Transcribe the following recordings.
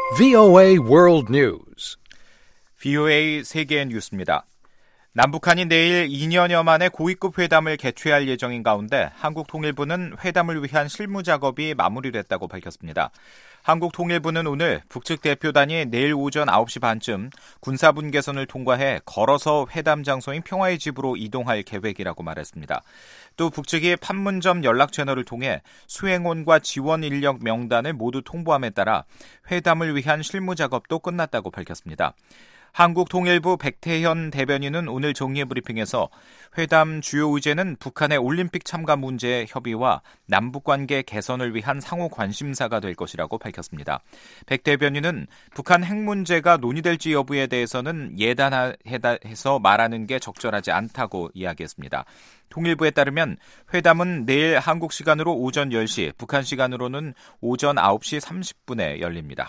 VOA World News. VOA 세계 뉴스입니다. 남북한이 내일 2년여 만에 고위급 회담을 개최할 예정인 가운데 한국통일부는 회담을 위한 실무 작업이 마무리됐다고 밝혔습니다. 한국통일부는 오늘 북측 대표단이 내일 오전 9시 반쯤 군사분계선을 통과해 걸어서 회담 장소인 평화의 집으로 이동할 계획이라고 말했습니다. 또 북측이 판문점 연락 채널을 통해 수행원과 지원 인력 명단을 모두 통보함에 따라 회담을 위한 실무 작업도 끝났다고 밝혔습니다. 한국통일부 백태현 대변인은 오늘 정례브리핑에서 회담 주요 의제는 북한의 올림픽 참가 문제 협의와 남북관계 개선을 위한 상호 관심사가 될 것이라고 밝혔습니다. 백 대변인은 북한 핵 문제가 논의될지 여부에 대해서는 예단해서 말하는 게 적절하지 않다고 이야기했습니다. 통일부에 따르면 회담은 내일 한국 시간으로 오전 10시, 북한 시간으로는 오전 9시 30분에 열립니다.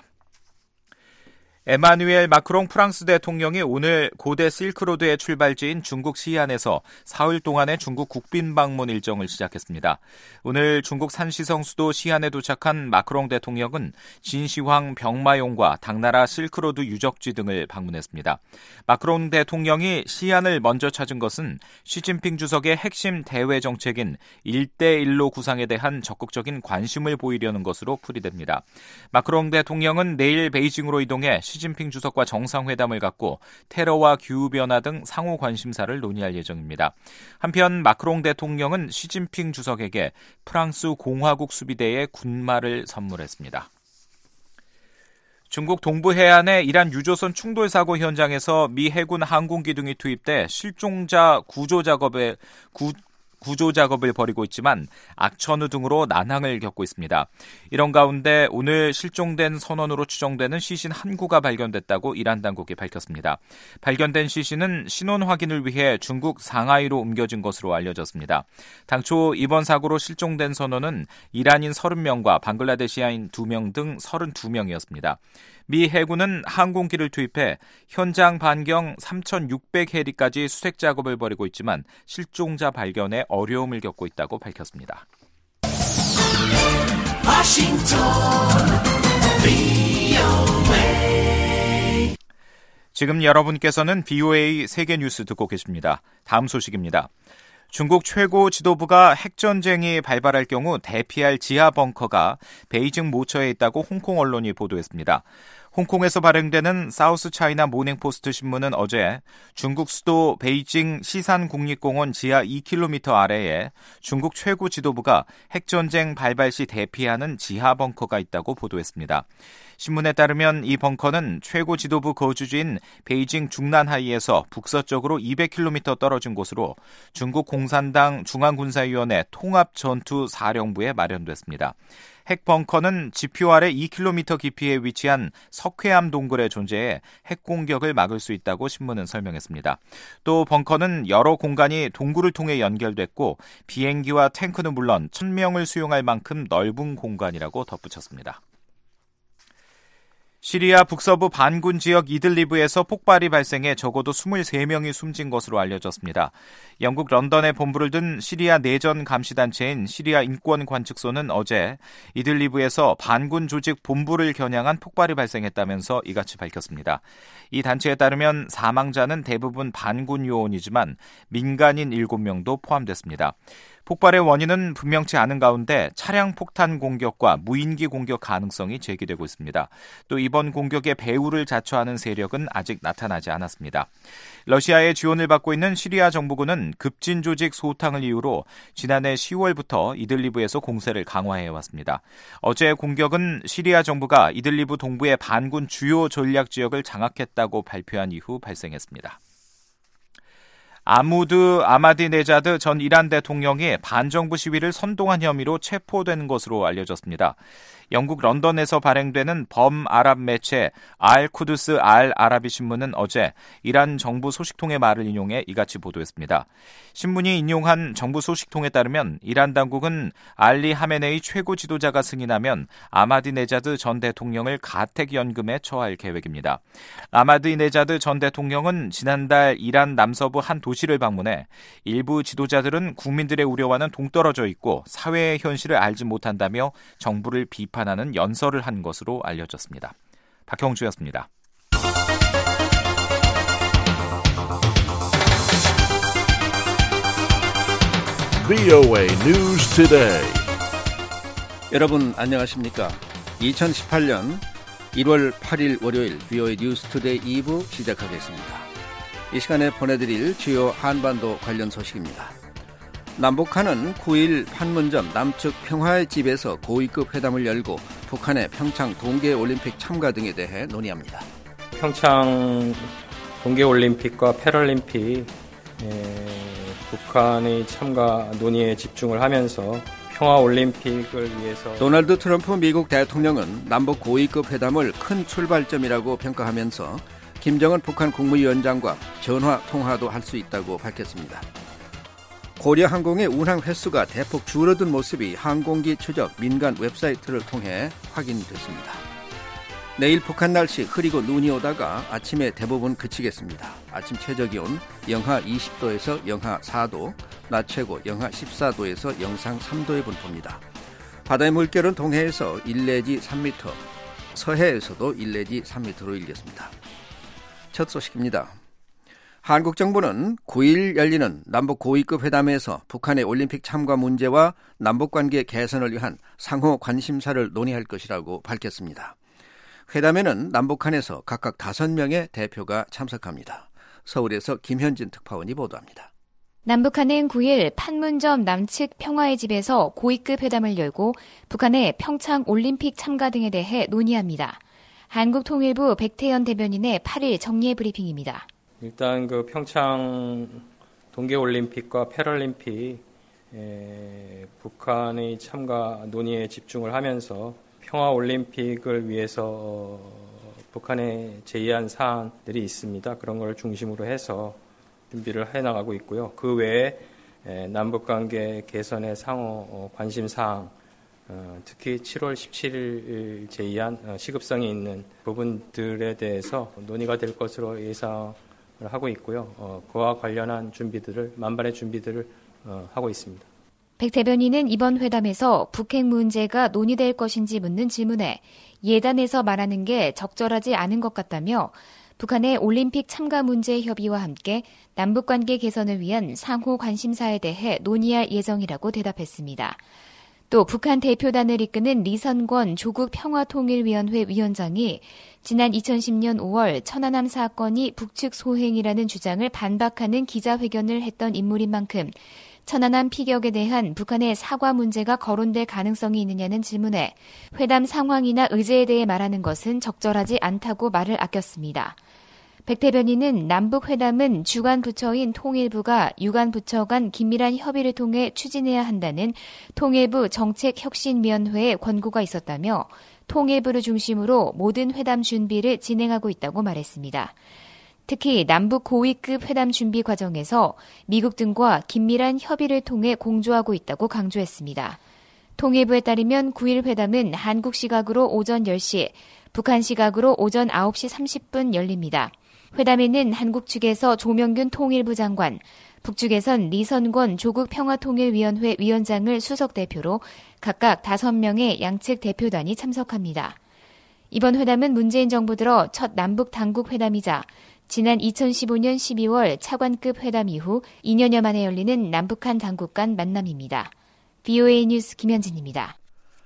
에마누엘 마크롱 프랑스 대통령이 오늘 고대 실크로드의 출발지인 중국 시안에서 사흘 동안의 중국 국빈 방문 일정을 시작했습니다. 오늘 중국 산시성 수도 시안에 도착한 마크롱 대통령은 진시황 병마용과 당나라 실크로드 유적지 등을 방문했습니다. 마크롱 대통령이 시안을 먼저 찾은 것은 시진핑 주석의 핵심 대외 정책인 1대1로 구상에 대한 적극적인 관심을 보이려는 것으로 풀이됩니다. 마크롱 대통령은 내일 베이징으로 이동해 시진핑 주석과 정상회담을 갖고 테러와 기후변화 등 상호 관심사를 논의할 예정입니다. 한편 마크롱 대통령은 시진핑 주석에게 프랑스 공화국 수비대의 군말을 선물했습니다. 중국 동부 해안의 이란 유조선 충돌 사고 현장에서 미 해군 항공기 등이 투입돼 실종자 구조 작업을 벌이고 있지만 악천후 등으로 난항을 겪고 있습니다. 이런 가운데 오늘 실종된 선원으로 추정되는 시신 한 구가 발견됐다고 이란 당국이 밝혔습니다. 발견된 시신은 신원 확인을 위해 중국 상하이로 옮겨진 것으로 알려졌습니다. 당초 이번 사고로 실종된 선원은 이란인 30명과 방글라데시아인 2명 등 32명이었습니다. 미 해군은 항공기를 투입해 현장 반경 3,600해리까지 수색 작업을 벌이고 있지만 실종자 발견에 어려움을 겪고 있다고 밝혔습니다. 지금 여러분께서는 VOA 세계 뉴스 듣고 계십니다. 다음 소식입니다. 중국 최고 지도부가 핵전쟁이 발발할 경우 대피할 지하 벙커가 베이징 모처에 있다고 홍콩 언론이 보도했습니다. 홍콩에서 발행되는 사우스 차이나 모닝포스트 신문은 어제 중국 수도 베이징 시산국립공원 지하 2km 아래에 중국 최고 지도부가 핵전쟁 발발 시 대피하는 지하 벙커가 있다고 보도했습니다. 신문에 따르면 이 벙커는 최고 지도부 거주지인 베이징 중난하이에서 북서쪽으로 200km 떨어진 곳으로 중국 공산당 중앙군사위원회 통합전투사령부에 마련됐습니다. 핵벙커는 지표 아래 2km 깊이에 위치한 석회암 동굴에 존재해 핵공격을 막을 수 있다고 신문은 설명했습니다. 또 벙커는 여러 공간이 동굴을 통해 연결됐고 비행기와 탱크는 물론 1,000명을 수용할 만큼 넓은 공간이라고 덧붙였습니다. 시리아 북서부 반군 지역 이들리브에서 폭발이 발생해 적어도 23명이 숨진 것으로 알려졌습니다. 영국 런던에 본부를 둔 시리아 내전 감시단체인 시리아 인권관측소는 어제 이들리브에서 반군 조직 본부를 겨냥한 폭발이 발생했다면서 이같이 밝혔습니다. 이 단체에 따르면 사망자는 대부분 반군 요원이지만 민간인 7명도 포함됐습니다. 폭발의 원인은 분명치 않은 가운데 차량 폭탄 공격과 무인기 공격 가능성이 제기되고 있습니다. 또 이번 공격의 배후를 자처하는 세력은 아직 나타나지 않았습니다. 러시아의 지원을 받고 있는 시리아 정부군은 급진 조직 소탕을 이유로 지난해 10월부터 이들리브에서 공세를 강화해왔습니다. 어제 공격은 시리아 정부가 이들리브 동부의 반군 주요 전략 지역을 장악했다고 발표한 이후 발생했습니다. 아마디네자드 전 이란 대통령이 반정부 시위를 선동한 혐의로 체포된 것으로 알려졌습니다. 영국 런던에서 발행되는 범아랍 매체 알쿠드스 알아라비 신문은 어제 이란 정부 소식통의 말을 인용해 이같이 보도했습니다. 신문이 인용한 정부 소식통에 따르면 이란 당국은 알리 하메네이 최고 지도자가 승인하면 아마디네자드 전 대통령을 가택연금에 처할 계획입니다. 아마디네자드 전 대통령은 지난달 이란 남서부 한 도시를 방문해 일부 지도자들은 국민들의 우려와는 동떨어져 있고 사회의 현실을 알지 못한다며 정부를 비판하는 연설을 한 것으로 알려졌습니다. 박형주였습니다. VOA News Today. 여러분 안녕하십니까? 2018년 1월 8일 월요일 VOA News Today 2부 시작하겠습니다. 이 시간에 보내드릴 주요 한반도 관련 소식입니다. 남북한은 9일 판문점 남측 평화의 집에서 고위급 회담을 열고 북한의 평창 동계올림픽 참가 등에 대해 논의합니다. 평창 동계올림픽과 패럴림픽 북한의 참가 논의에 집중을 하면서 평화올림픽을 위해서 도널드 트럼프 미국 대통령은 남북 고위급 회담을 큰 출발점이라고 평가하면서 김정은 북한 국무위원장과 전화 통화도 할 수 있다고 밝혔습니다. 고려항공의 운항 횟수가 대폭 줄어든 모습이 항공기 추적 민간 웹사이트를 통해 확인됐습니다. 내일 북한 날씨 흐리고 눈이 오다가 아침에 대부분 그치겠습니다. 아침 최저기온 영하 20도에서 영하 4도, 낮 최고 영하 14도에서 영상 3도의 분포입니다. 바다의 물결은 동해에서 1 내지 3m, 서해에서도 1 내지 3m로 일겠습니다. 첫 소식입니다. 한국 정부는 9일 열리는 남북 고위급 회담에서 북한의 올림픽 참가 문제와 남북관계 개선을 위한 상호 관심사를 논의할 것이라고 밝혔습니다. 회담에는 남북한에서 각각 5명의 대표가 참석합니다. 서울에서 김현진 특파원이 보도합니다. 남북한은 9일 판문점 남측 평화의 집에서 고위급 회담을 열고 북한의 평창 올림픽 참가 등에 대해 논의합니다. 한국통일부 백태현 대변인의 8일 정례 브리핑입니다. 일단 그 평창 동계올림픽과 패럴림픽 북한의 참가 논의에 집중을 하면서 평화올림픽을 위해서 북한에 제의한 사안들이 있습니다. 그런 걸 중심으로 해서 준비를 해나가고 있고요. 그 외에 남북관계 개선의 상호 관심사항, 특히 7월 17일 제의한 시급성이 있는 부분들에 대해서 논의가 될 것으로 예상을 하고 있고요. 그와 관련한 준비들을 만반의 준비들을 하고 있습니다. 백 대변인은 이번 회담에서 북핵 문제가 논의될 것인지 묻는 질문에 예단에서 말하는 게 적절하지 않은 것 같다며 북한의 올림픽 참가 문제 협의와 함께 남북관계 개선을 위한 상호 관심사에 대해 논의할 예정이라고 대답했습니다. 또 북한 대표단을 이끄는 리선권 조국 평화통일위원회 위원장이 지난 2010년 5월 천안함 사건이 북측 소행이라는 주장을 반박하는 기자회견을 했던 인물인 만큼 천안함 피격에 대한 북한의 사과 문제가 거론될 가능성이 있느냐는 질문에 회담 상황이나 의제에 대해 말하는 것은 적절하지 않다고 말을 아꼈습니다. 백 대변인은 남북회담은 주관 부처인 통일부가 유관 부처 간 긴밀한 협의를 통해 추진해야 한다는 통일부 정책혁신위원회의 권고가 있었다며 통일부를 중심으로 모든 회담 준비를 진행하고 있다고 말했습니다. 특히 남북 고위급 회담 준비 과정에서 미국 등과 긴밀한 협의를 통해 공조하고 있다고 강조했습니다. 통일부에 따르면 9일 회담은 한국 시각으로 오전 10시, 북한 시각으로 오전 9시 30분 열립니다. 회담에는 한국 측에서 조명균 통일부 장관, 북측에선 리선권 조국 평화통일위원회 위원장을 수석대표로 각각 5명의 양측 대표단이 참석합니다. 이번 회담은 문재인 정부 들어 첫 남북 당국 회담이자 지난 2015년 12월 차관급 회담 이후 2년여 만에 열리는 남북한 당국 간 만남입니다. VOA 뉴스 김현진입니다.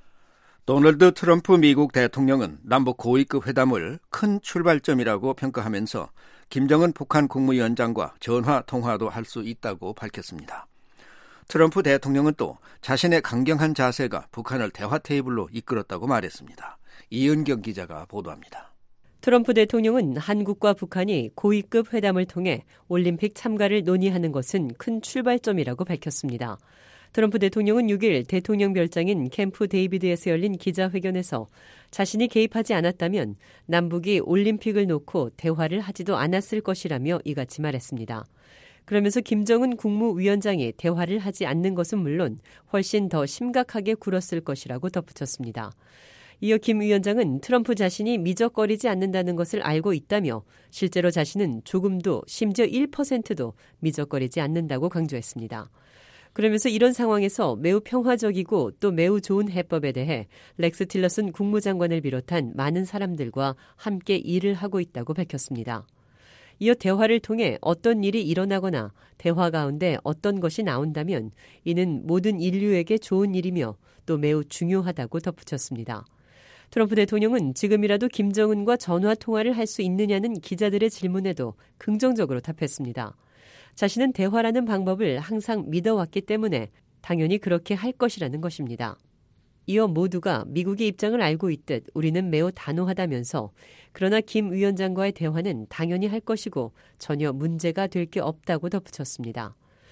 도널드 트럼프 미국 대통령은 남북 고위급 회담을 큰 출발점이라고 평가하면서 김정은 북한 국무위원장과 전화 통화도 할 수 있다고 밝혔습니다. 트럼프 대통령은 또 자신의 강경한 자세가 북한을 대화 테이블로 이끌었다고 말했습니다. 이은경 기자가 보도합니다. 트럼프 대통령은 한국과 북한이 고위급 회담을 통해 올림픽 참가를 논의하는 것은 큰 출발점이라고 밝혔습니다. 트럼프 대통령은 6일 대통령 별장인 캠프 데이비드에서 열린 기자회견에서 자신이 개입하지 않았다면 남북이 올림픽을 놓고 대화를 하지도 않았을 것이라며 이같이 말했습니다. 그러면서 김정은 국무위원장이 대화를 하지 않는 것은 물론 훨씬 더 심각하게 굴었을 것이라고 덧붙였습니다. 이어 김 위원장은 트럼프 자신이 미적거리지 않는다는 것을 알고 있다며 실제로 자신은 조금도 심지어 1%도 미적거리지 않는다고 강조했습니다. 그러면서 이런 상황에서 매우 평화적이고 또 매우 좋은 해법에 대해 렉스 틸러슨 국무장관을 비롯한 많은 사람들과 함께 일을 하고 있다고 밝혔습니다. 이어 대화를 통해 어떤 일이 일어나거나 대화 가운데 어떤 것이 나온다면 이는 모든 인류에게 좋은 일이며 또 매우 중요하다고 덧붙였습니다. 트럼프 대통령은 지금이라도 김정은과 전화 통화를 할 수 있느냐는 기자들의 질문에도 긍정적으로 답했습니다. 자신은 대화라는 방법을 항상 믿어왔기 때문에 당연히 그렇게 할 것이라는 것입니다. 이어 모두가 미국의 입장을 알고 있듯 우리는 매우 단호하다면서 그러나 김 위원장과의 대화는 당연히 할 것이고 전혀 문제가 될 게 없다고 덧붙였습니다.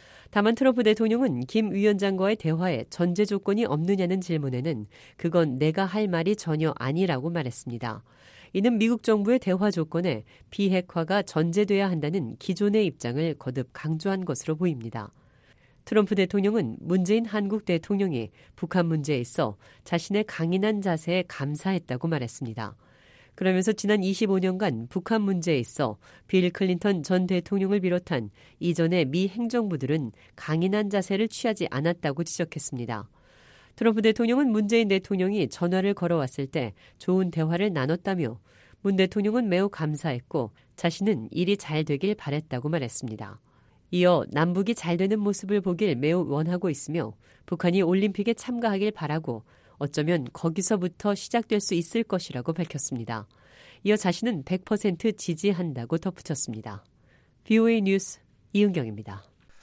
다만 트럼프 대통령은 김 위원장과의 대화에 전제 조건이 없느냐는 질문에는 그건 내가 할 말이 전혀 아니라고 말했습니다. 이는 미국 정부의 대화 조건에 비핵화가 전제돼야 한다는 기존의 입장을 거듭 강조한 것으로 보입니다. 트럼프 대통령은 문재인 한국 대통령이 북한 문제에 있어 자신의 강인한 자세에 감사했다고 말했습니다. 그러면서 지난 25년간 북한 문제에 있어 빌 클린턴 전 대통령을 비롯한 이전의 미 행정부들은 강인한 자세를 취하지 않았다고 지적했습니다. 트럼프 대통령은 문재인 대통령이 전화를 걸어왔을 때 좋은 대화를 나눴다며 문 대통령은 매우 감사했고 자신은 일이 잘 되길 바랬다고 말했습니다. 이어 남북이 잘 되는 모습을 보길 매우 원하고 있으며 북한이 올림픽에 참가하길 바라고 어쩌면 거기서부터 시작될 수 있을 것이라고 밝혔습니다. 이어 자신은 100% 지지한다고 덧붙였습니다. VOA 뉴스 이은경입니다.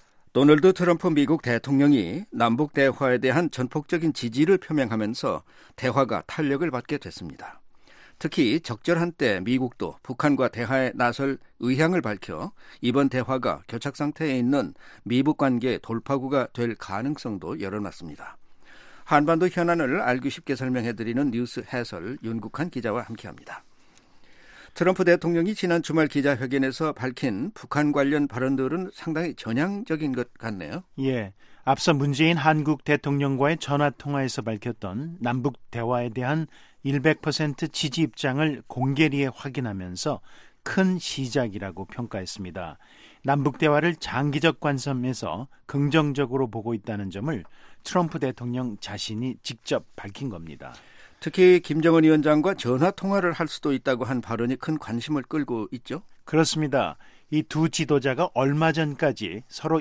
도널드 트럼프 미국 대통령이 남북 대화에 대한 전폭적인 지지를 표명하면서 대화가 탄력을 받게 됐습니다. 특히 적절한 때 미국도 북한과 대화에 나설 의향을 밝혀 이번 대화가 교착 상태에 있는 미북 관계의 돌파구가 될 가능성도 열어놨습니다. 한반도 현안을 알기 쉽게 설명해드리는 뉴스 해설 윤국한 기자와 함께합니다. 트럼프 대통령이 지난 주말 기자회견에서 밝힌 북한 관련 발언들은 상당히 전향적인 것 같네요. 예, 앞서 문재인 한국 대통령과의 전화통화에서 밝혔던 남북 대화에 대한 100% 지지 입장을 공개리에 확인하면서 큰 시작이라고 평가했습니다. 남북 대화를 장기적 관점에서 긍정적으로 보고 있다는 점을 트럼프 대통령 자신이 직접 밝힌 겁니다. 특히 김정은 위원장과 전화통화를 할 수도 있다고 한 발언이 큰 관심을 끌고 있죠? 그렇습니다. 이 두 지도자가 얼마 전까지 서로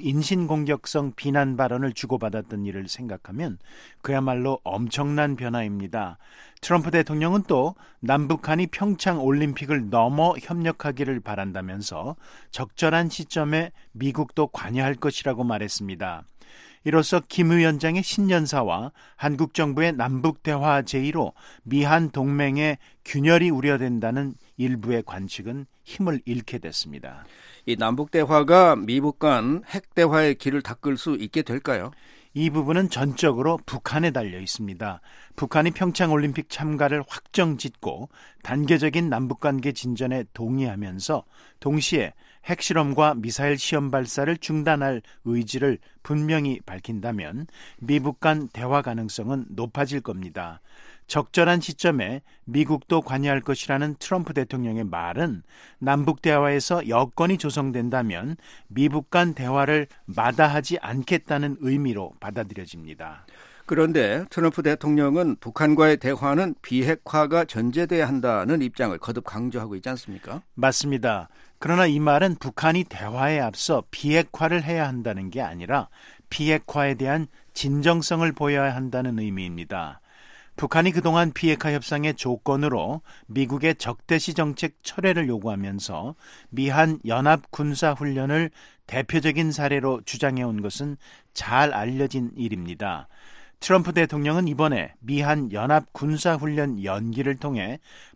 인신공격성 비난 발언을 주고받았던 일을 생각하면 그야말로 엄청난 변화입니다. 트럼프 대통령은 또 남북한이 평창 올림픽을 넘어 협력하기를 바란다면서 적절한 시점에 미국도 관여할 것이라고 말했습니다. 이로써 김 위원장의 신년사와 한국 정부의 남북대화 제의로 미한 동맹의 균열이 우려된다는 일부의 관측은 힘을 잃게 됐습니다. 이 남북대화가 미북 간 핵대화의 길을 닦을 수 있게 될까요? 이 부분은 전적으로 북한에 달려 있습니다. 북한이 평창올림픽 참가를 확정짓고 단계적인 남북관계 진전에 동의하면서 동시에 핵실험과 미사일 시험 발사를 중단할 의지를 분명히 밝힌다면 미북 간 대화 가능성은 높아질 겁니다. 적절한 시점에 미국도 관여할 것이라는 트럼프 대통령의 말은 남북 대화에서 여건이 조성된다면 미북 간 대화를 마다하지 않겠다는 의미로 받아들여집니다. 그런데 트럼프 대통령은 북한과의 대화는 비핵화가 전제돼야 한다는 입장을 거듭 강조하고 있지 않습니까? 맞습니다. 그러나 이 말은 북한이 대화에 앞서 비핵화를 해야 한다는 게 아니라 비핵화에 대한 진정성을 보여야 한다는 의미입니다. 북한이 그동안 비핵화 협상의 조건으로 미국의 적대시 정책 철회를 요구하면서 미한 연합 군사훈련을 대표적인 사례로 주장해온 것은 잘 알려진 일입니다. 트럼프 대통령은 이번에 미한 연합 군사훈련 연기를 통해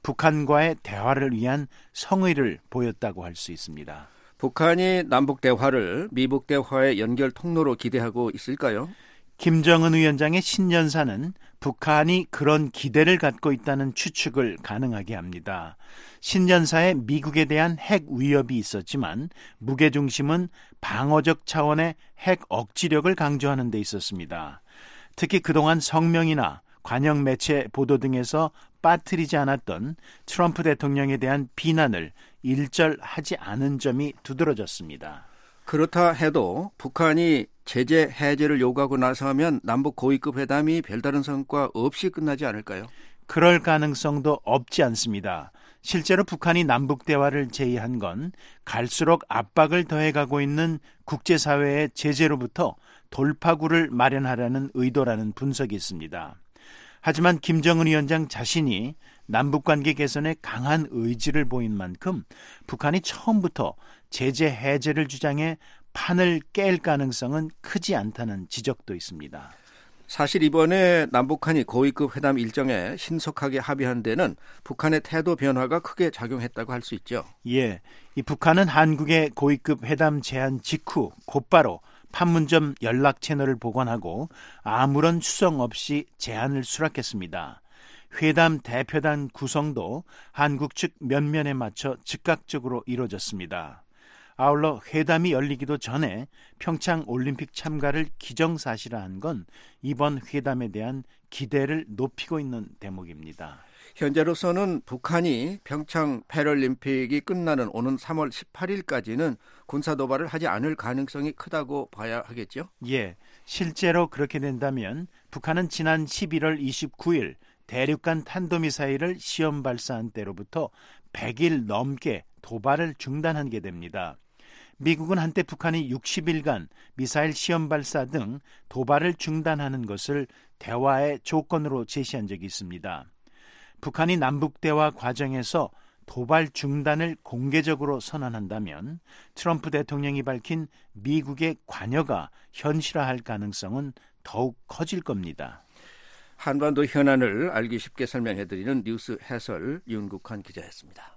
북한과의 대화를 위한 성의를 보였다고 할 수 있습니다. 북한이 남북 대화를 미북 대화의 연결 통로로 기대하고 있을까요? 김정은 위원장의 신년사는 북한이 그런 기대를 갖고 있다는 추측을 가능하게 합니다. 신년사에 미국에 대한 핵 위협이 있었지만 무게중심은 방어적 차원의 핵 억지력을 강조하는 데 있었습니다. 특히 그동안 성명이나 관영 매체 보도 등에서 빠뜨리지 않았던 트럼프 대통령에 대한 비난을 일절하지 않은 점이 두드러졌습니다. 그렇다 해도 북한이 제재 해제를 요구하고 나서면 남북 고위급 회담이 별다른 성과 없이 끝나지 않을까요? 그럴 가능성도 없지 않습니다. 실제로 북한이 남북 대화를 제의한 건 갈수록 압박을 더해가고 있는 국제사회의 제재로부터 돌파구를 마련하려는 의도라는 분석이 있습니다. 하지만 김정은 위원장 자신이 남북관계 개선에 강한 의지를 보인 만큼 북한이 처음부터 제재 해제를 주장해 판을 깰 가능성은 크지 않다는 지적도 있습니다. 사실 이번에 남북한이 고위급 회담 일정에 신속하게 합의한 데는 북한의 태도 변화가 크게 작용했다고 할 수 있죠. 예, 이 북한은 한국의 고위급 회담 제안 직후 곧바로 판문점 연락 채널을 복원하고 아무런 수정 없이 제안을 수락했습니다. 회담 대표단 구성도 한국 측 면면에 맞춰 즉각적으로 이루어졌습니다. 아울러 회담이 열리기도 전에 평창 올림픽 참가를 기정사실화한 건 이번 회담에 대한 기대를 높이고 있는 대목입니다. 현재로서는 북한이 평창 패럴림픽이 끝나는 오는 3월 18일까지는 군사도발을 하지 않을 가능성이 크다고 봐야 하겠죠? 예, 실제로 그렇게 된다면 북한은 지난 11월 29일 대륙간 탄도미사일을 시험 발사한 때로부터 100일 넘게 도발을 중단한 게 됩니다. 미국은 한때 북한이 60일간 미사일 시험 발사 등 도발을 중단하는 것을 대화의 조건으로 제시한 적이 있습니다. 북한이 남북대화 과정에서 도발 중단을 공개적으로 선언한다면 트럼프 대통령이 밝힌 미국의 관여가 현실화할 가능성은 더욱 커질 겁니다. 한반도 현안을 알기 쉽게 설명해드리는 뉴스 해설 윤국환 기자였습니다.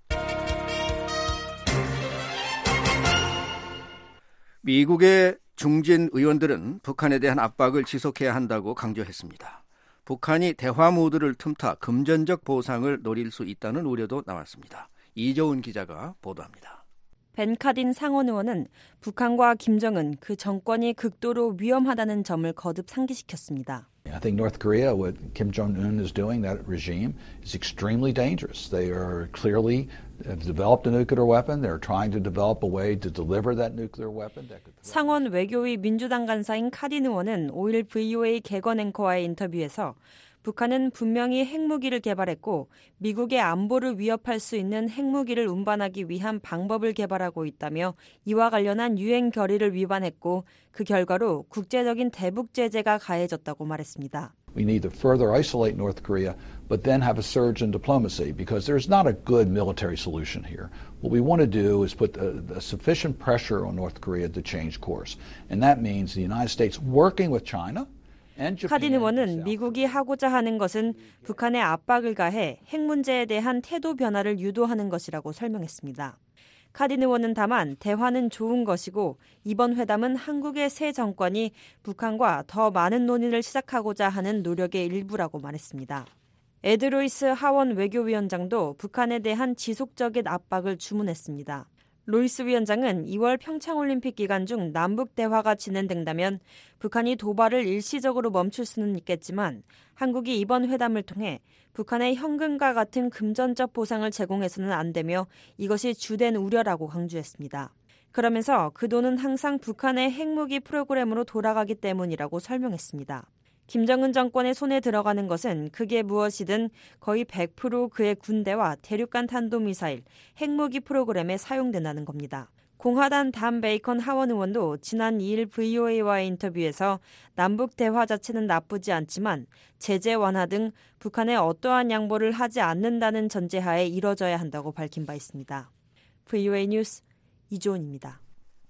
미국의 중진 의원들은 북한에 대한 압박을 지속해야 한다고 강조했습니다. 북한이 대화 모드를 틈타 금전적 보상을 노릴 수 있다는 우려도 나왔습니다. 이조은 기자가 보도합니다. 벤 카딘 상원 의원은 북한과 김정은 그 정권이 극도로 위험하다는 점을 거듭 상기시켰습니다. I think North Korea, what Kim Jong-un is doing, that regime, is extremely dangerous. They are clearly have developed a nuclear weapon. They're trying to develop a way to deliver that nuclear weapon. 상원 외교위 민주당 간사인 카딘 의원은 5일 VOA 개건 앵커와의 인터뷰에서 북한은 분명히 핵무기를 개발했고 미국의 안보를 위협할 수 있는 핵무기를 운반하기 위한 방법을 개발하고 있다며 이와 관련한 유엔 결의를 위반했고 그 결과로 국제적인 대북 제재가 가해졌다고 말했습니다. We need to further isolate North Korea, but then have a surge in diplomacy because there's not a good military solution here. What we want to do is put sufficient pressure on North Korea to change course. And that means the United States working with China. 카딘 의원은 미국이 하고자 하는 것은 북한에 압박을 가해 핵 문제에 대한 태도 변화를 유도하는 것이라고 설명했습니다. 카딘 의원은 다만 대화는 좋은 것이고 이번 회담은 한국의 새 정권이 북한과 더 많은 논의를 시작하고자 하는 노력의 일부라고 말했습니다. 에드 루이스 하원 외교위원장도 북한에 대한 지속적인 압박을 주문했습니다. 로이스 위원장은 2월 평창올림픽 기간 중 남북 대화가 진행된다면 북한이 도발을 일시적으로 멈출 수는 있겠지만 한국이 이번 회담을 통해 북한의 현금과 같은 금전적 보상을 제공해서는 안 되며 이것이 주된 우려라고 강조했습니다. 그러면서 그 돈은 항상 북한의 핵무기 프로그램으로 돌아가기 때문이라고 설명했습니다. 김정은 정권의 손에 들어가는 것은 그게 무엇이든 거의 100% 그의 군대와 대륙간 탄도미사일, 핵무기 프로그램에 사용된다는 겁니다. 공화당 단 베이컨 하원 의원도 지난 2일 VOA와의 인터뷰에서 남북 대화 자체는 나쁘지 않지만 제재 완화 등 북한에 어떠한 양보를 하지 않는다는 전제하에 이뤄져야 한다고 밝힌 바 있습니다. VOA 뉴스 이조은입니다.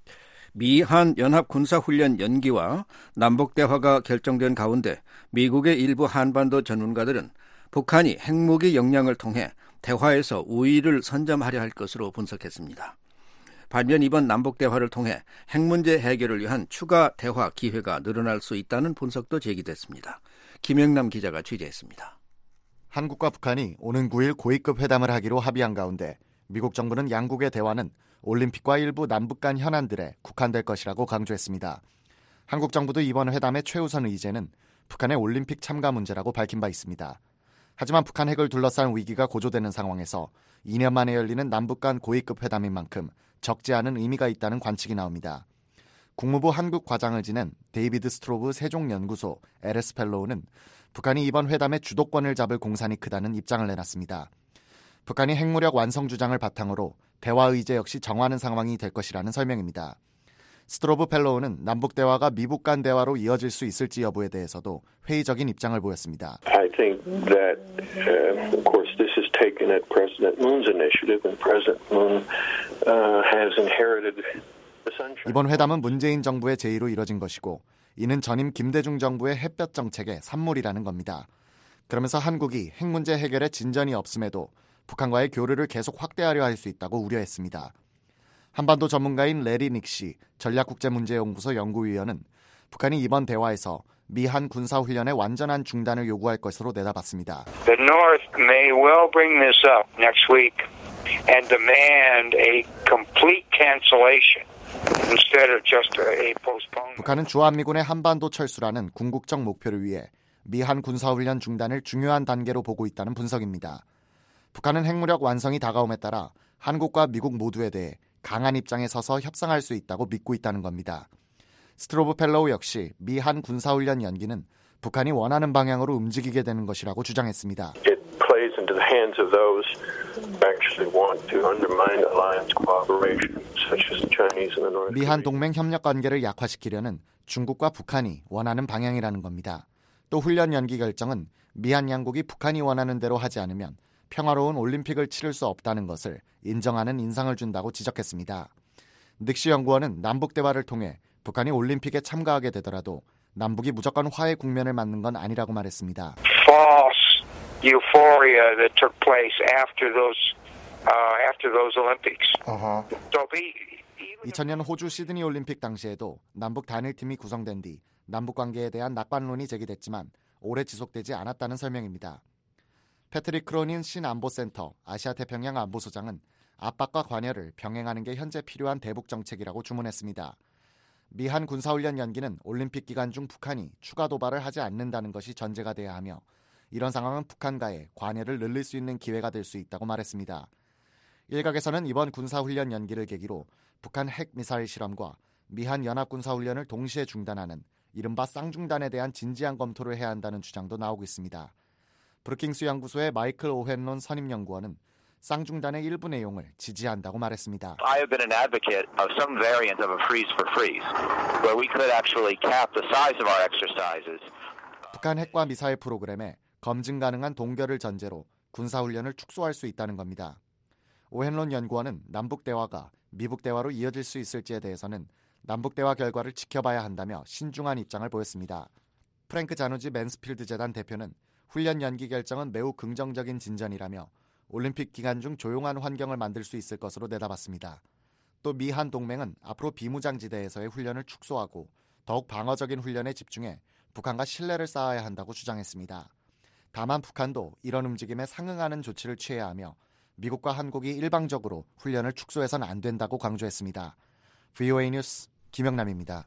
미한 연합군사훈련 연기와 남북대화가 결정된 가운데 미국의 일부 한반도 전문가들은 북한이 핵무기 역량을 통해 대화에서 우위를 선점하려 할 것으로 분석했습니다. 반면 이번 남북대화를 통해 핵 문제 해결을 위한 추가 대화 기회가 늘어날 수 있다는 분석도 제기됐습니다. 김영남 기자가 취재했습니다. 한국과 북한이 오는 9일 고위급 회담을 하기로 합의한 가운데 미국 정부는 양국의 대화는 올림픽과 일부 남북 간 현안들에 국한될 것이라고 강조했습니다. 한국 정부도 이번 회담의 최우선 의제는 북한의 올림픽 참가 문제라고 밝힌 바 있습니다. 하지만 북한 핵을 둘러싼 위기가 고조되는 상황에서 2년 만에 열리는 남북 간 고위급 회담인 만큼 적지 않은 의미가 있다는 관측이 나옵니다. 국무부 한국과장을 지낸 데이비드 스트로브 세종연구소 LS 펠로우는 북한이 이번 회담의 주도권을 잡을 공산이 크다는 입장을 내놨습니다. 북한이 핵무력 완성 주장을 바탕으로 대화 의제 역시 정하는 상황이 될 것이라는 설명입니다. 스트로브 펠로우는 남북 대화가 미북 간 대화로 이어질 수 있을지 여부에 대해서도 회의적인 입장을 보였습니다. I think that, of course, this is taken at President Moon's initiative, and President Moon has inherited the sunshine. 이번 회담은 문재인 정부의 제의로 이뤄진 것이고 이는 전임 김대중 정부의 햇볕 정책의 산물이라는 겁니다. 그러면서 한국이 핵 문제 해결에 진전이 없음에도 북한과의 교류를 계속 확대하려 할 수 있다고 우려했습니다. 한반도 전문가인 레리 닉시 전략국제문제연구소 연구위원은 북한이 이번 대화에서 미한 군사훈련의 완전한 중단을 요구할 것으로 내다봤습니다. The North may well bring this up next week and demand a complete cancellation instead of just a postponement. 북한은 주한미군의 한반도 철수라는 궁극적 목표를 위해 미한 군사훈련 중단을 중요한 단계로 보고 있다는 분석입니다. 북한은 핵무력 완성이 다가옴에 따라 한국과 미국 모두에 대해 강한 입장에 서서 협상할 수 있다고 믿고 있다는 겁니다. 스트로브 펠로우 역시 미한 군사훈련 연기는 북한이 원하는 방향으로 움직이게 되는 것이라고 주장했습니다. It plays into the hands of those who actually want to undermine alliance cooperation, such as the Chinese and the North Koreans. 미한 동맹 협력 관계를 약화시키려는 중국과 북한이 원하는 방향이라는 겁니다. 또 훈련 연기 결정은 미한 양국이 북한이 원하는 대로 하지 않으면 평화로운 올림픽을 치를 수 없다는 것을 인정하는 인상을 준다고 지적했습니다. 닉시 연구원은 남북 대화를 통해 북한이 올림픽에 참가하게 되더라도 남북이 무조건 화해 국면을 맞는 건 아니라고 말했습니다. False euphoria that took place after those Olympics. 2000년 호주 시드니 올림픽 당시에도 남북 단일팀이 구성된 뒤 남북 관계에 대한 낙관론이 제기됐지만 오래 지속되지 않았다는 설명입니다. 패트릭 크로닌 신안보센터 아시아태평양 안보소장은 압박과 관여를 병행하는 게 현재 필요한 대북 정책이라고 주문했습니다. 미한 군사훈련 연기는 올림픽 기간 중 북한이 추가 도발을 하지 않는다는 것이 전제가 돼야 하며 이런 상황은 북한과의 관여를 늘릴 수 있는 기회가 될 수 있다고 말했습니다. 일각에서는 이번 군사훈련 연기를 계기로 북한 핵미사일 실험과 미한 연합군사훈련을 동시에 중단하는 이른바 쌍중단에 대한 진지한 검토를 해야 한다는 주장도 나오고 있습니다. 브루킹스 연구소의 마이클 오헨론 선임연구원은 쌍중단의 일부 내용을 지지한다고 말했습니다. I have been an advocate of some variant of a freeze for freeze, where we could actually cap the size of our exercises. 북한 핵과 미사일 프로그램에 검증 가능한 동결을 전제로 군사훈련을 축소할 수 있다는 겁니다. 오헨론 연구원은 남북 대화가 미북 대화로 이어질 수 있을지에 대해서는 남북 대화 결과를 지켜봐야 한다며 신중한 입장을 보였습니다. 프랭크 자누지 맨스필드 재단 대표는 훈련 연기 결정은 매우 긍정적인 진전이라며 올림픽 기간 중 조용한 환경을 만들 수 있을 것으로 내다봤습니다. 또 미한 동맹은 앞으로 비무장지대에서의 훈련을 축소하고 더욱 방어적인 훈련에 집중해 북한과 신뢰를 쌓아야 한다고 주장했습니다. 다만 북한도 이런 움직임에 상응하는 조치를 취해야 하며 미국과 한국이 일방적으로 훈련을 축소해서는 안 된다고 강조했습니다. VOA 뉴스 김영남입니다.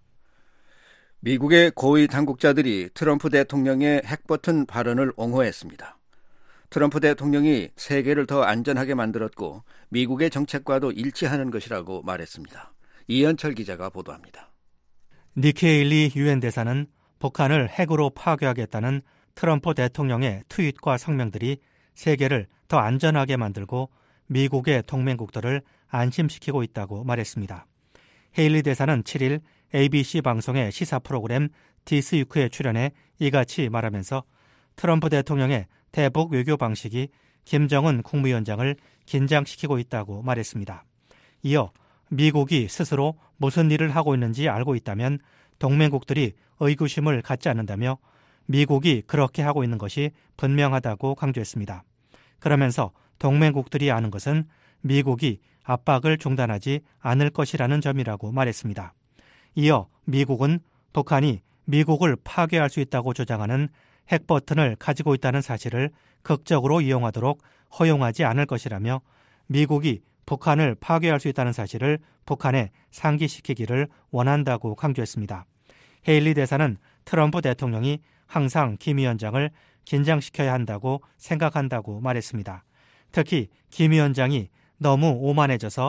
미국의 고위 당국자들이 트럼프 대통령의 핵버튼 발언을 옹호했습니다. 트럼프 대통령이 세계를 더 안전하게 만들었고 미국의 정책과도 일치하는 것이라고 말했습니다. 이현철 기자가 보도합니다. 니키 헤일리 유엔 대사는 북한을 핵으로 파괴하겠다는 트럼프 대통령의 트윗과 성명들이 세계를 더 안전하게 만들고 미국의 동맹국들을 안심시키고 있다고 말했습니다. 헤일리 대사는 7일 ABC 방송의 시사 프로그램 디스 위크에 출연해 이같이 말하면서 트럼프 대통령의 대북 외교 방식이 김정은 국무위원장을 긴장시키고 있다고 말했습니다. 이어 미국이 스스로 무슨 일을 하고 있는지 알고 있다면 동맹국들이 의구심을 갖지 않는다며 미국이 그렇게 하고 있는 것이 분명하다고 강조했습니다. 그러면서 동맹국들이 아는 것은 미국이 압박을 중단하지 않을 것이라는 점이라고 말했습니다. 이어 미국은 북한이 미국을 파괴할 수 있다고 주장하는 핵버튼을 가지고 있다는 사실을 극적으로 이용하도록 허용하지 않을 것이라며 미국이 북한을 파괴할 수 있다는 사실을 북한에 상기시키기를 원한다고 강조했습니다. 헤일리 대사는 트럼프 대통령이 항상 김 위원장을 긴장시켜야 한다고 생각한다고 말했습니다. 특히 김 위원장이 너무 오만해져서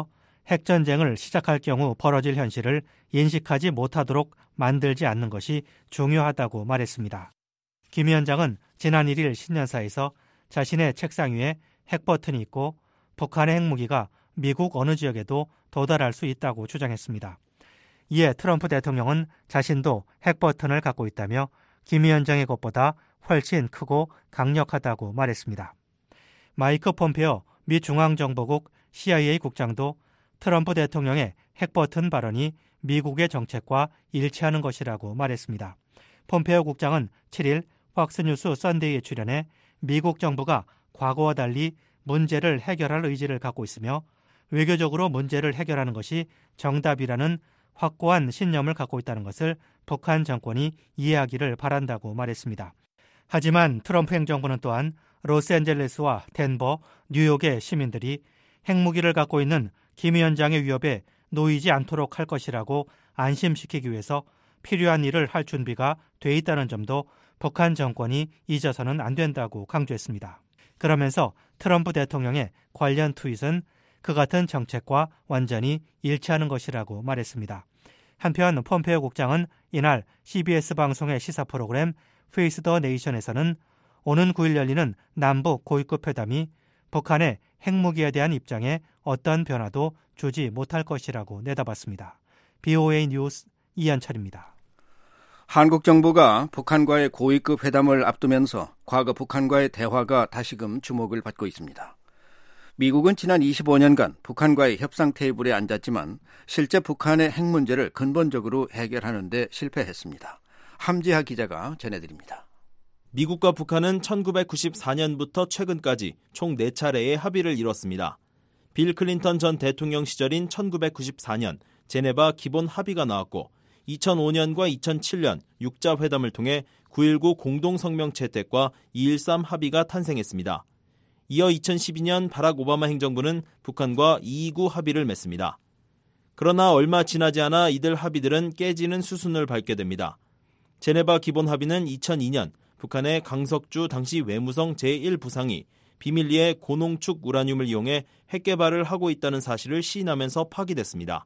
핵전쟁을 시작할 경우 벌어질 현실을 인식하지 못하도록 만들지 않는 것이 중요하다고 말했습니다. 김 위원장은 지난 1일 신년사에서 자신의 책상 위에 핵버튼이 있고 북한의 핵무기가 미국 어느 지역에도 도달할 수 있다고 주장했습니다. 이에 트럼프 대통령은 자신도 핵버튼을 갖고 있다며 김 위원장의 것보다 훨씬 크고 강력하다고 말했습니다. 마이크 폼페오 미 중앙정보국 CIA 국장도 트럼프 대통령의 핵버튼 발언이 미국의 정책과 일치하는 것이라고 말했습니다. 폼페오 국장은 7일 팍스뉴스 썬데이에 출연해 미국 정부가 과거와 달리 문제를 해결할 의지를 갖고 있으며 외교적으로 문제를 해결하는 것이 정답이라는 확고한 신념을 갖고 있다는 것을 북한 정권이 이해하기를 바란다고 말했습니다. 하지만 트럼프 행정부는 또한 로스앤젤레스와 덴버, 뉴욕의 시민들이 핵무기를 갖고 있는 김 위원장의 위협에 놓이지 않도록 할 것이라고 안심시키기 위해서 필요한 일을 할 준비가 돼 있다는 점도 북한 정권이 잊어서는 안 된다고 강조했습니다. 그러면서 트럼프 대통령의 관련 트윗은 그 같은 정책과 완전히 일치하는 것이라고 말했습니다. 한편 폼페오 국장은 이날 CBS 방송의 시사 프로그램 페이스 더 네이션에서는 오는 9일 열리는 남북 고위급 회담이 북한의 핵무기에 대한 입장에 어떤 변화도 주지 못할 것이라고 내다봤습니다. BOA 뉴스 이한철입니다. 한국 정부가 북한과의 고위급 회담을 앞두면서 과거 북한과의 대화가 다시금 주목을 받고 있습니다. 미국은 지난 25년간 북한과의 협상 테이블에 앉았지만 실제 북한의 핵 문제를 근본적으로 해결하는 데 실패했습니다. 함지하 기자가 전해드립니다. 미국과 북한은 1994년부터 최근까지 총 4차례의 합의를 이뤘습니다. 빌 클린턴 전 대통령 시절인 1994년 제네바 기본 합의가 나왔고 2005년과 2007년 6자 회담을 통해 9.19 공동성명 채택과 2.13 합의가 탄생했습니다. 이어 2012년 바락 오바마 행정부는 북한과 229 합의를 맺습니다. 그러나 얼마 지나지 않아 이들 합의들은 깨지는 수순을 밟게 됩니다. 제네바 기본 합의는 2002년 북한의 강석주 당시 외무성 제1부상이 비밀리에 고농축 우라늄을 이용해 핵 개발을 하고 있다는 사실을 시인하면서 파기됐습니다.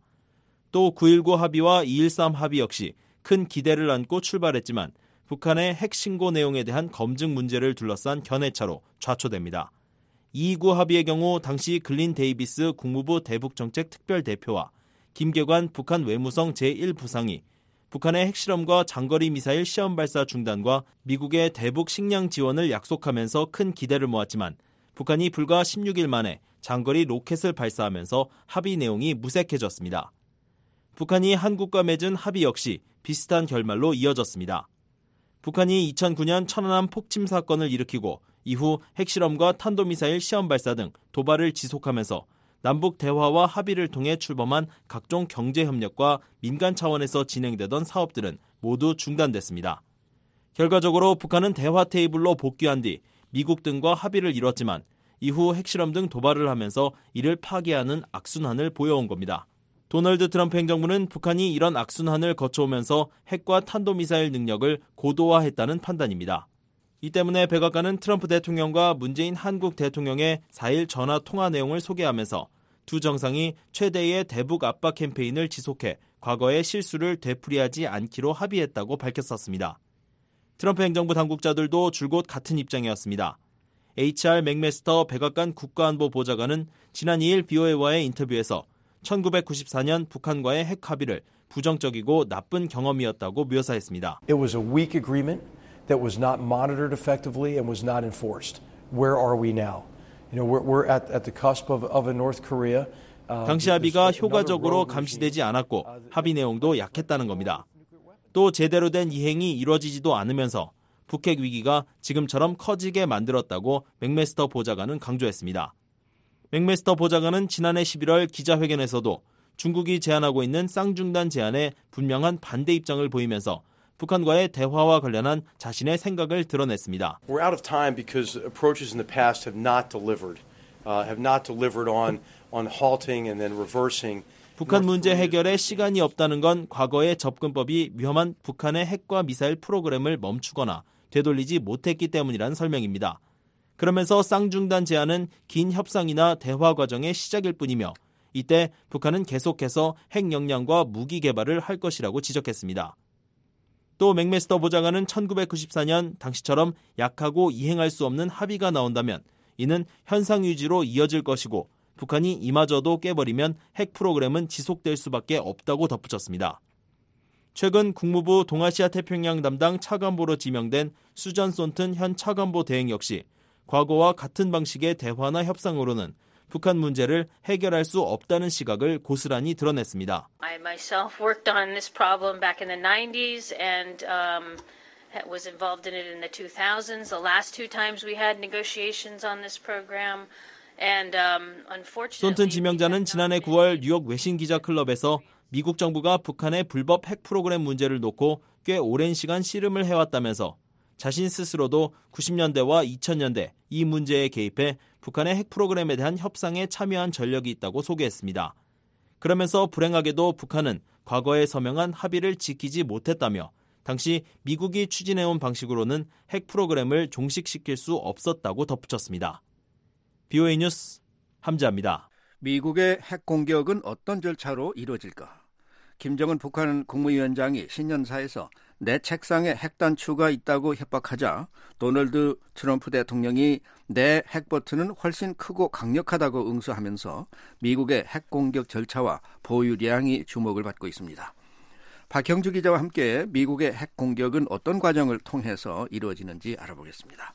또 9.19 합의와 2.13 합의 역시 큰 기대를 안고 출발했지만 북한의 핵 신고 내용에 대한 검증 문제를 둘러싼 견해차로 좌초됩니다. 229 합의의 경우 당시 글린 데이비스 국무부 대북정책 특별대표와 김계관 북한 외무성 제1부상이 북한의 핵실험과 장거리 미사일 시험 발사 중단과 미국의 대북 식량 지원을 약속하면서 큰 기대를 모았지만 북한이 불과 16일 만에 장거리 로켓을 발사하면서 합의 내용이 무색해졌습니다. 북한이 한국과 맺은 합의 역시 비슷한 결말로 이어졌습니다. 북한이 2009년 천안함 폭침 사건을 일으키고 이후 핵실험과 탄도미사일 시험 발사 등 도발을 지속하면서 남북 대화와 합의를 통해 출범한 각종 경제협력과 민간 차원에서 진행되던 사업들은 모두 중단됐습니다. 결과적으로 북한은 대화 테이블로 복귀한 뒤 미국 등과 합의를 이뤘지만 이후 핵실험 등 도발을 하면서 이를 파기하는 악순환을 보여온 겁니다. 도널드 트럼프 행정부는 북한이 이런 악순환을 거쳐오면서 핵과 탄도미사일 능력을 고도화했다는 판단입니다. 이 때문에 백악관은 트럼프 대통령과 문재인 한국 대통령의 4일 전화 통화 내용을 소개하면서 두 정상이 최대의 대북 압박 캠페인을 지속해 과거의 실수를 되풀이하지 않기로 합의했다고 밝혔었습니다. 트럼프 행정부 당국자들도 줄곧 같은 입장이었습니다. HR 맥메스터 백악관 국가안보보좌관은 지난 2일 BOA와의 인터뷰에서 1994년 북한과의 핵 합의를 부정적이고 나쁜 경험이었다고 묘사했습니다. It was a weak agreement that was not monitored effectively and was not enforced. Where are we now? You know, we're at the cusp of a North Korea. 당시 합의가 효과적으로 감시되지 않았고 합의 내용도 약했다는 겁니다. 또 제대로 된 이행이 이루어지지도 않으면서 북핵 위기가 지금처럼 커지게 만들었다고 맥메스터 보좌관은 강조했습니다. 맥메스터 보좌관은 지난해 11월 기자회견에서도 중국이 제안하고 있는 쌍중단 제안에 분명한 반대 입장을 보이면서 북한과의 대화와 관련한 자신의 생각을 드러냈습니다. We're out of time because approaches in the past have not delivered on halting and then reversing. 북한 문제 해결에 시간이 없다는 건 과거의 접근법이 위험한 북한의 핵과 미사일 프로그램을 멈추거나 되돌리지 못했기 때문이라는 설명입니다. 그러면서 쌍중단 제안은 긴 협상이나 대화 과정의 시작일 뿐이며 이때 북한은 계속해서 핵 역량과 무기 개발을 할 것이라고 지적했습니다. 또 맥메스터 보좌관은 1994년 당시처럼 약하고 이행할 수 없는 합의가 나온다면 이는 현상 유지로 이어질 것이고 북한이 이마저도 깨버리면 핵 프로그램은 지속될 수밖에 없다고 덧붙였습니다. 최근 국무부 동아시아 태평양 담당 차관보로 지명된 수전 손튼 현 차관보 대행 역시 과거와 같은 방식의 대화나 협상으로는 북한 문제를 해결할 수 없다는 시각을 고스란히 드러냈습니다. I myself worked on this problem back in the 90s and was involved in it in the 2000s. The last two times we had negotiations on this program. 손튼 지명자는 지난해 9월 뉴욕 외신기자클럽에서 미국 정부가 북한의 불법 핵 프로그램 문제를 놓고 꽤 오랜 시간 씨름을 해왔다면서 자신 스스로도 90년대와 2000년대 이 문제에 개입해 북한의 핵 프로그램에 대한 협상에 참여한 전력이 있다고 소개했습니다. 그러면서 불행하게도 북한은 과거에 서명한 합의를 지키지 못했다며 당시 미국이 추진해온 방식으로는 핵 프로그램을 종식시킬 수 없었다고 덧붙였습니다. BOA 뉴스 함지아입니다. 미국의 핵 공격은 어떤 절차로 이루어질까? 김정은 북한 국무위원장이 신년사에서 내 책상에 핵단추가 있다고 협박하자 도널드 트럼프 대통령이 내 핵버튼은 훨씬 크고 강력하다고 응수하면서 미국의 핵 공격 절차와 보유량이 주목을 받고 있습니다. 박형주 기자와 함께 미국의 핵 공격은 어떤 과정을 통해서 이루어지는지 알아보겠습니다.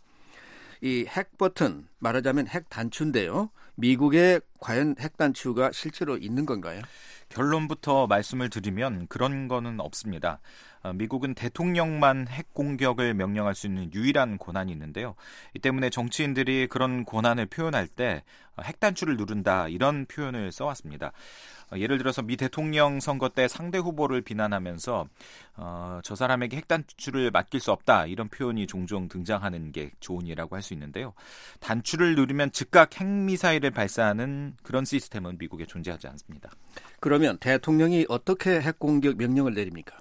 이 핵버튼, 말하자면 핵단추인데요. 미국에 과연 핵단추가 실제로 있는 건가요? 결론부터 말씀을 드리면 그런 거는 없습니다. 미국은 대통령만 핵 공격을 명령할 수 있는 유일한 권한이 있는데요. 이 때문에 정치인들이 그런 권한을 표현할 때 핵단추를 누른다 이런 표현을 써왔습니다. 예를 들어서 미 대통령 선거 때 상대 후보를 비난하면서 저 사람에게 핵단추를 맡길 수 없다 이런 표현이 종종 등장하는 게 조언이라고 할 수 있는데요. 단추를 누르면 즉각 핵미사일을 발사하는 그런 시스템은 미국에 존재하지 않습니다. 그러면 대통령이 어떻게 핵공격 명령을 내립니까?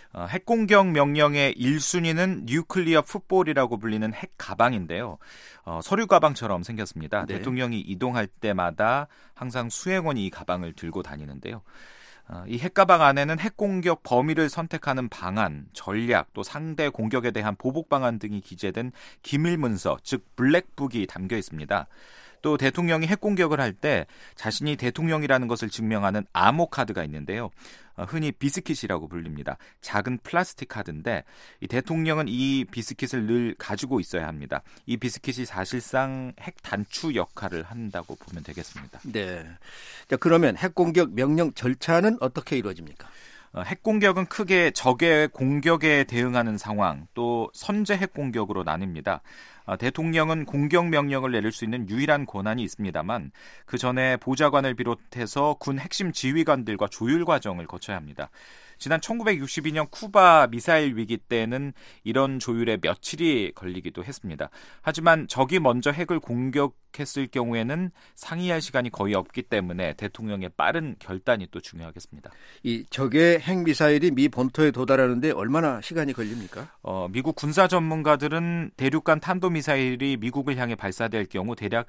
핵공격 명령의 1순위는 뉴클리어 풋볼이라고 불리는 핵 가방인데요. 서류 가방처럼 생겼습니다. 네. 대통령이 이동할 때마다 항상 수행원이 이 가방을 들고 다니는데요. 이 핵가방 안에는 핵공격 범위를 선택하는 방안, 전략, 또 상대 공격에 대한 보복 방안 등이 기재된 기밀문서, 즉 블랙북이 담겨 있습니다. 또 대통령이 핵공격을 할 때 자신이 대통령이라는 것을 증명하는 암호카드가 있는데요. 흔히 비스킷이라고 불립니다. 작은 플라스틱 카드인데 이 대통령은 이 비스킷을 늘 가지고 있어야 합니다. 이 비스킷이 사실상 핵단추 역할을 한다고 보면 되겠습니다. 네. 자, 그러면 핵공격 명령 절차는 어떻게 이루어집니까? 핵공격은 크게 적의 공격에 대응하는 상황, 또 선제 핵공격으로 나뉩니다. 대통령은 공격 명령을 내릴 수 있는 유일한 권한이 있습니다만 그 전에 보좌관을 비롯해서 군 핵심 지휘관들과 조율 과정을 거쳐야 합니다. 지난 1962년 쿠바 미사일 위기 때는 이런 조율에 며칠이 걸리기도 했습니다. 하지만 적이 먼저 핵을 공격했을 경우에는 상의할 시간이 거의 없기 때문에 대통령의 빠른 결단이 또 중요하겠습니다. 이 적의 핵미사일이 미 본토에 도달하는데 얼마나 시간이 걸립니까? 미국 군사 전문가들은 대륙간 탄도미사일이 미국을 향해 발사될 경우 대략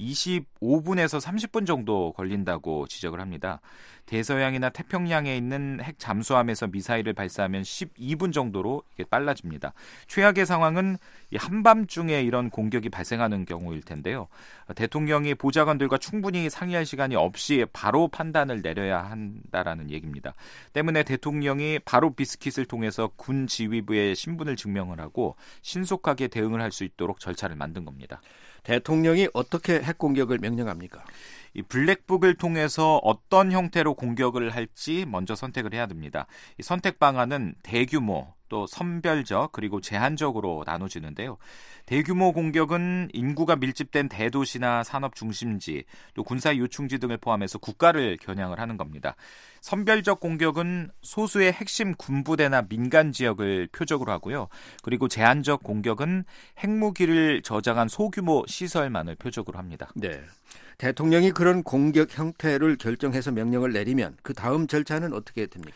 25분에서 30분 정도 걸린다고 지적을 합니다. 대서양이나 태평양에 있는 핵 잠수함에서 미사일을 발사하면 12분 정도로 이게 빨라집니다. 최악의 상황은 한밤중에 이런 공격이 발생하는 경우일 텐데요. 대통령이 보좌관들과 충분히 상의할 시간이 없이 바로 판단을 내려야 한다라는 얘기입니다. 때문에 대통령이 바로 비스킷을 통해서 군 지휘부의 신분을 증명을 하고 신속하게 대응을 할 수 있도록 절차를 만든 겁니다. 대통령이 어떻게 핵공격을 명령합니까? 이 블랙북을 통해서 어떤 형태로 공격을 할지 먼저 선택을 해야 됩니다. 이 선택 방안은 대규모, 또 선별적, 그리고 제한적으로 나눠지는데요. 대규모 공격은 인구가 밀집된 대도시나 산업 중심지, 또 군사 요충지 등을 포함해서 국가를 겨냥을 하는 겁니다. 선별적 공격은 소수의 핵심 군부대나 민간 지역을 표적으로 하고요. 그리고 제한적 공격은 핵무기를 저장한 소규모 시설만을 표적으로 합니다. 네. 대통령이 그런 공격 형태를 결정해서 명령을 내리면 그 다음 절차는 어떻게 됩니까?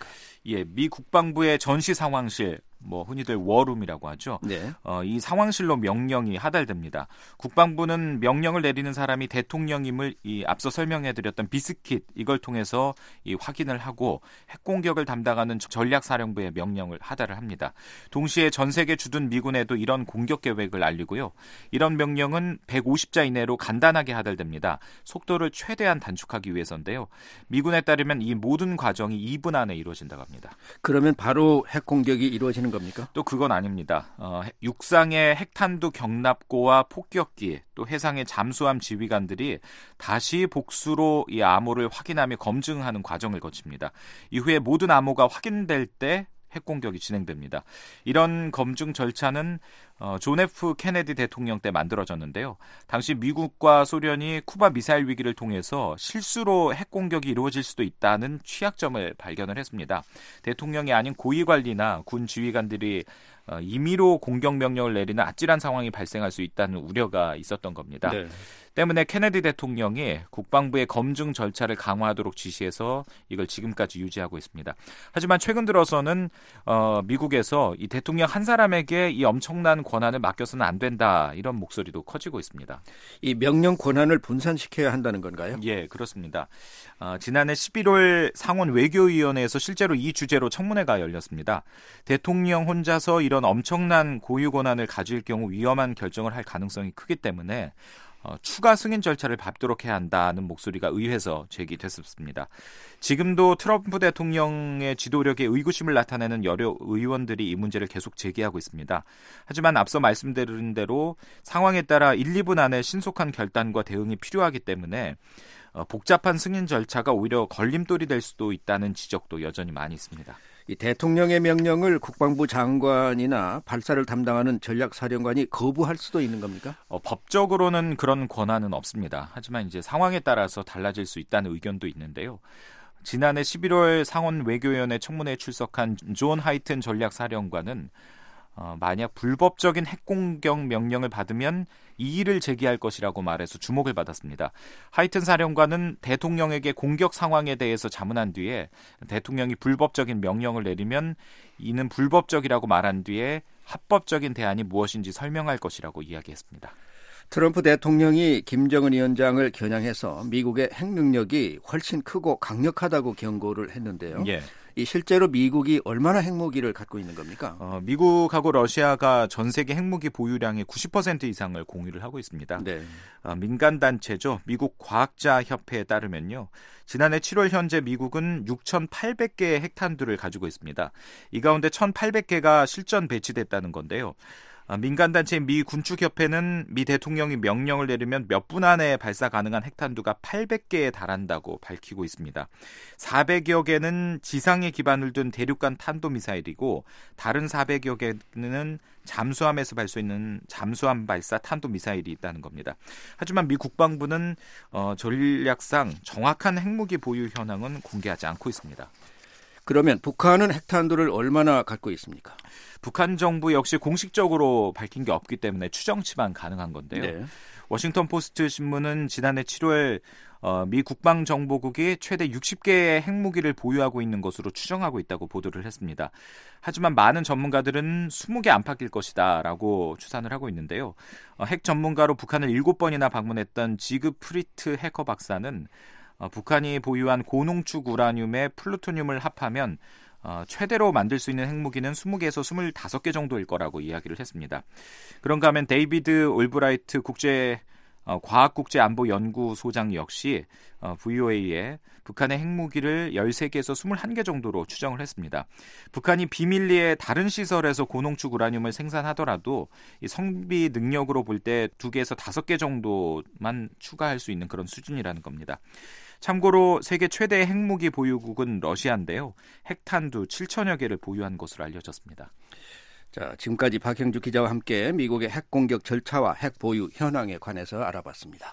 예, 미 국방부의 전시 상황실, 흔히들 워룸이라고 하죠. 네. 이 상황실로 명령이 하달됩니다. 국방부는 명령을 내리는 사람이 대통령임을 앞서 설명해드렸던 비스킷 이걸 통해서 확인을 하고 핵공격을 담당하는 전략사령부에 명령을 하달을 합니다. 동시에 전 세계 주둔 미군에도 이런 공격 계획을 알리고요. 이런 명령은 150자 이내로 간단하게 하달됩니다. 속도를 최대한 단축하기 위해서인데요. 미군에 따르면 이 모든 과정이 2분 안에 이루어진다고 합니다. 그러면 바로 핵공격이 이루어지는 겁니까? 또 그건 아닙니다. 육상의 핵탄두 경납고와 폭격기, 또 해상의 잠수함 지휘관들이 다시 복수로 이 암호를 확인하며 검증하는 과정을 거칩니다. 이후에 모든 암호가 확인될 때 핵공격이 진행됩니다. 이런 검증 절차는 존 F 케네디 대통령 때 만들어졌는데요. 당시 미국과 소련이 쿠바 미사일 위기를 통해서 실수로 핵공격이 이루어질 수도 있다는 취약점을 발견을 했습니다. 대통령이 아닌 고위관리나 군 지휘관들이 임의로 공격 명령을 내리는 아찔한 상황이 발생할 수 있다는 우려가 있었던 겁니다. 네. 때문에 케네디 대통령이 국방부의 검증 절차를 강화하도록 지시해서 이걸 지금까지 유지하고 있습니다. 하지만 최근 들어서는 미국에서 이 대통령 한 사람에게 이 엄청난 권한을 맡겨서는 안 된다, 이런 목소리도 커지고 있습니다. 이 명령 권한을 분산시켜야 한다는 건가요? 예, 그렇습니다. 지난해 11월 상원 외교위원회에서 실제로 이 주제로 청문회가 열렸습니다. 대통령 혼자서 이런 엄청난 고유 권한을 가질 경우 위험한 결정을 할 가능성이 크기 때문에 추가 승인 절차를 밟도록 해야 한다는 목소리가 의회에서 제기됐습니다. 지금도 트럼프 대통령의 지도력에 의구심을 나타내는 여러 의원들이 이 문제를 계속 제기하고 있습니다. 하지만 앞서 말씀드린 대로 상황에 따라 1, 2분 안에 신속한 결단과 대응이 필요하기 때문에 복잡한 승인 절차가 오히려 걸림돌이 될 수도 있다는 지적도 여전히 많이 있습니다. 이 대통령의 명령을 국방부 장관이나 발사를 담당하는 전략사령관이 거부할 수도 있는 겁니까? 법적으로는 그런 권한은 없습니다. 하지만 이제 상황에 따라서 달라질 수 있다는 의견도 있는데요. 지난해 11월 상원 외교위원회 청문회에 출석한 존 하이튼 전략사령관은 만약 불법적인 핵공격 명령을 받으면 이의를 제기할 것이라고 말해서 주목을 받았습니다. 하이튼 사령관은 대통령에게 공격 상황에 대해서 자문한 뒤에 대통령이 불법적인 명령을 내리면 이는 불법적이라고 말한 뒤에 합법적인 대안이 무엇인지 설명할 것이라고 이야기했습니다. 트럼프 대통령이 김정은 위원장을 겨냥해서 미국의 핵 능력이 훨씬 크고 강력하다고 경고를 했는데요. 예. 이 실제로 미국이 얼마나 핵무기를 갖고 있는 겁니까? 미국하고 러시아가 전 세계 핵무기 보유량의 90% 이상을 공유를 하고 있습니다. 네. 민간 단체죠. 미국 과학자협회에 따르면요. 지난해 7월 현재 미국은 6,800개의 핵탄두를 가지고 있습니다. 이 가운데 1,800개가 실전 배치됐다는 건데요. 민간단체인 미 군축협회는 미 대통령이 명령을 내리면 몇 분 안에 발사 가능한 핵탄두가 800개에 달한다고 밝히고 있습니다. 400여 개는 지상에 기반을 둔 대륙간 탄도미사일이고 다른 400여 개는 잠수함에서 발사있는 잠수함 발사 탄도미사일이 있다는 겁니다. 하지만 미 국방부는 전략상 정확한 핵무기 보유 현황은 공개하지 않고 있습니다. 그러면 북한은 핵탄두를 얼마나 갖고 있습니까? 북한 정부 역시 공식적으로 밝힌 게 없기 때문에 추정치만 가능한 건데요. 네. 워싱턴 포스트 신문은 지난해 7월 미 국방정보국이 최대 60개의 핵무기를 보유하고 있는 것으로 추정하고 있다고 보도를 했습니다. 하지만 많은 전문가들은 20개 안팎일 것이다 라고 추산을 하고 있는데요. 핵 전문가로 북한을 7번이나 방문했던 지그 프리트 해커 박사는 북한이 보유한 고농축 우라늄에 플루토늄을 합하면 최대로 만들 수 있는 핵무기는 20개에서 25개 정도일 거라고 이야기를 했습니다. 그런가 하면 데이비드 올브라이트 과학국제안보연구소장 역시 VOA에 북한의 핵무기를 13개에서 21개 정도로 추정을 했습니다. 북한이 비밀리에 다른 시설에서 고농축 우라늄을 생산하더라도 이 성비 능력으로 볼 때 2개에서 5개 정도만 추가할 수 있는 그런 수준이라는 겁니다. 참고로 세계 최대 핵무기 보유국은 러시아인데요. 핵탄두 7천여 개를 보유한 것으로 알려졌습니다. 자, 지금까지 박형주 기자와 함께 미국의 핵공격 절차와 핵 보유 현황에 관해서 알아봤습니다.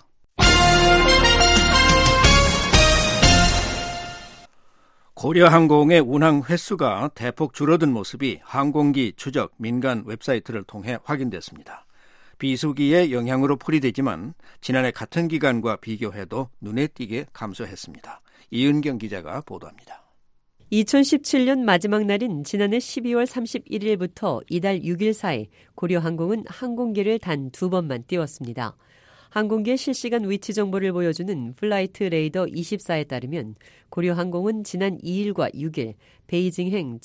고려항공의 운항 횟수가 대폭 줄어든 모습이 항공기 추적 민간 웹사이트를 통해 확인됐습니다. 비수기의 영향으로 풀이되지만 지난해 같은 기간과 비교해도 눈에 띄게 감소했습니다. 이은경 기자가 보도합니다. 2017년 마지막 날인 지난해 12월 31일부터 이달 6일 사이 고려항공은 항공기를 단 2번만 띄웠습니다. 항공기의 실시간 위치 정보를 보여주는 플라이트 레이더 24에 따르면 고려항공은 지난 2일과 6일 베이징행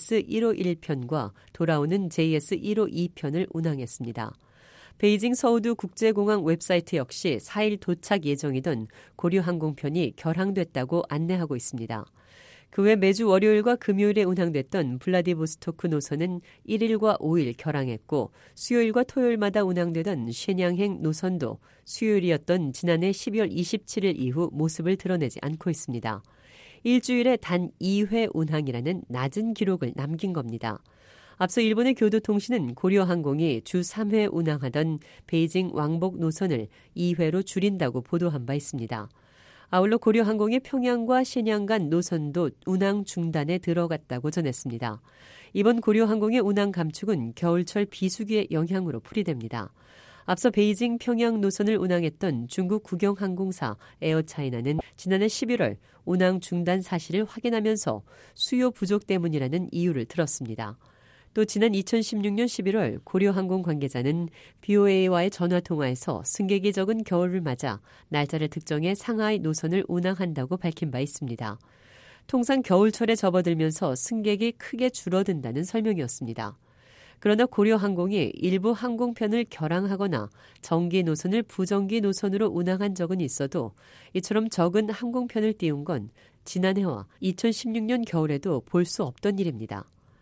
JS151편과 돌아오는 JS152편을 운항했습니다. 베이징 서우두 국제공항 웨브사이트 역시 4일 도착 예정이던 고려항공편이 결항됐다고 안내하고 있습니다. 그 외 매주 월요일과 금요일에 운항됐던 블라디보스토크 노선은 1일과 5일 결항했고 수요일과 토요일마다 운항되던 쉔양행 노선도 수요일이었던 지난해 12월 27일 이후 모습을 드러내지 않고 있습니다. 일주일에 단 2회 운항이라는 낮은 기록을 남긴 겁니다. 앞서 일본의 교도통신은 고려항공이 주 3회 운항하던 베이징 왕복 노선을 2회로 줄인다고 보도한 바 있습니다. 아울러 고려항공의 평양과 신양 간 노선도 운항 중단에 들어갔다고 전했습니다. 이번 고려항공의 운항 감축은 겨울철 비수기의 영향으로 풀이됩니다. 앞서 베이징 평양 노선을 운항했던 중국 국영항공사 에어차이나는 지난해 11월 운항 중단 사실을 확인하면서 수요 부족 때문이라는 이유를 들었습니다. 또 지난 2016년 11월 고려항공 관계자는 BOA와의 전화통화에서 승객이 적은 겨울을 맞아 날짜를 특정해 상하이 노선을 운항한다고 밝힌 바 있습니다. 통상 겨울철에 접어들면서 승객이 크게 줄어든다는 설명이었습니다. 그러나 고려항공이 일부 항공편을 결항하거나 정기 노선을 부정기 노선으로 운항한 적은 있어도 이처럼 적은 항공편을 띄운 건 지난해와 2016년 겨울에도 볼 수 없던 일입니다.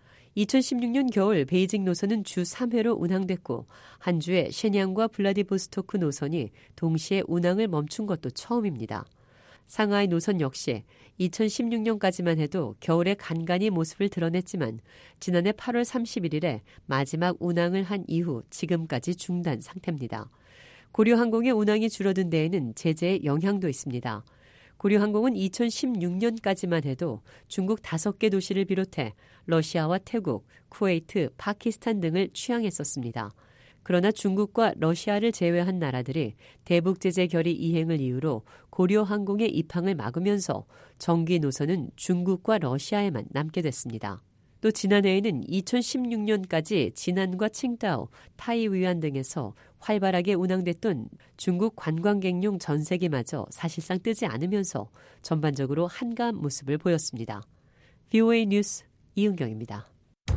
2016년 겨울 베이징 노선은 주 3회로 운항됐고 한 주에 쉔양과 블라디보스토크 노선이 동시에 운항을 멈춘 것도 처음입니다. 상하이 노선 역시 2016년까지만 해도 겨울에 간간히 모습을 드러냈지만 지난해 8월 31일에 마지막 운항을 한 이후 지금까지 중단 상태입니다. 고려항공의 운항이 줄어든 데에는 제재의 영향도 있습니다. 고려항공은 2016년까지만 해도 중국 5개 도시를 비롯해 러시아와 태국, 쿠웨이트, 파키스탄 등을 취항했었습니다. 그러나 중국과 러시아를 제외한 나라들이 대북 제재 결의 이행을 이유로 고려항공의 입항을 막으면서 정기 노선은 중국과 러시아에만 남게 됐습니다. 또 지난해에는 2016년까지 지난과 칭다오, 타이위안 등에서 활발하게 운항됐던 중국 관광객용 전세기마저 사실상 뜨지 않으면서 전반적으로 한가한 모습을 보였습니다. VOA 뉴스 이은경입니다.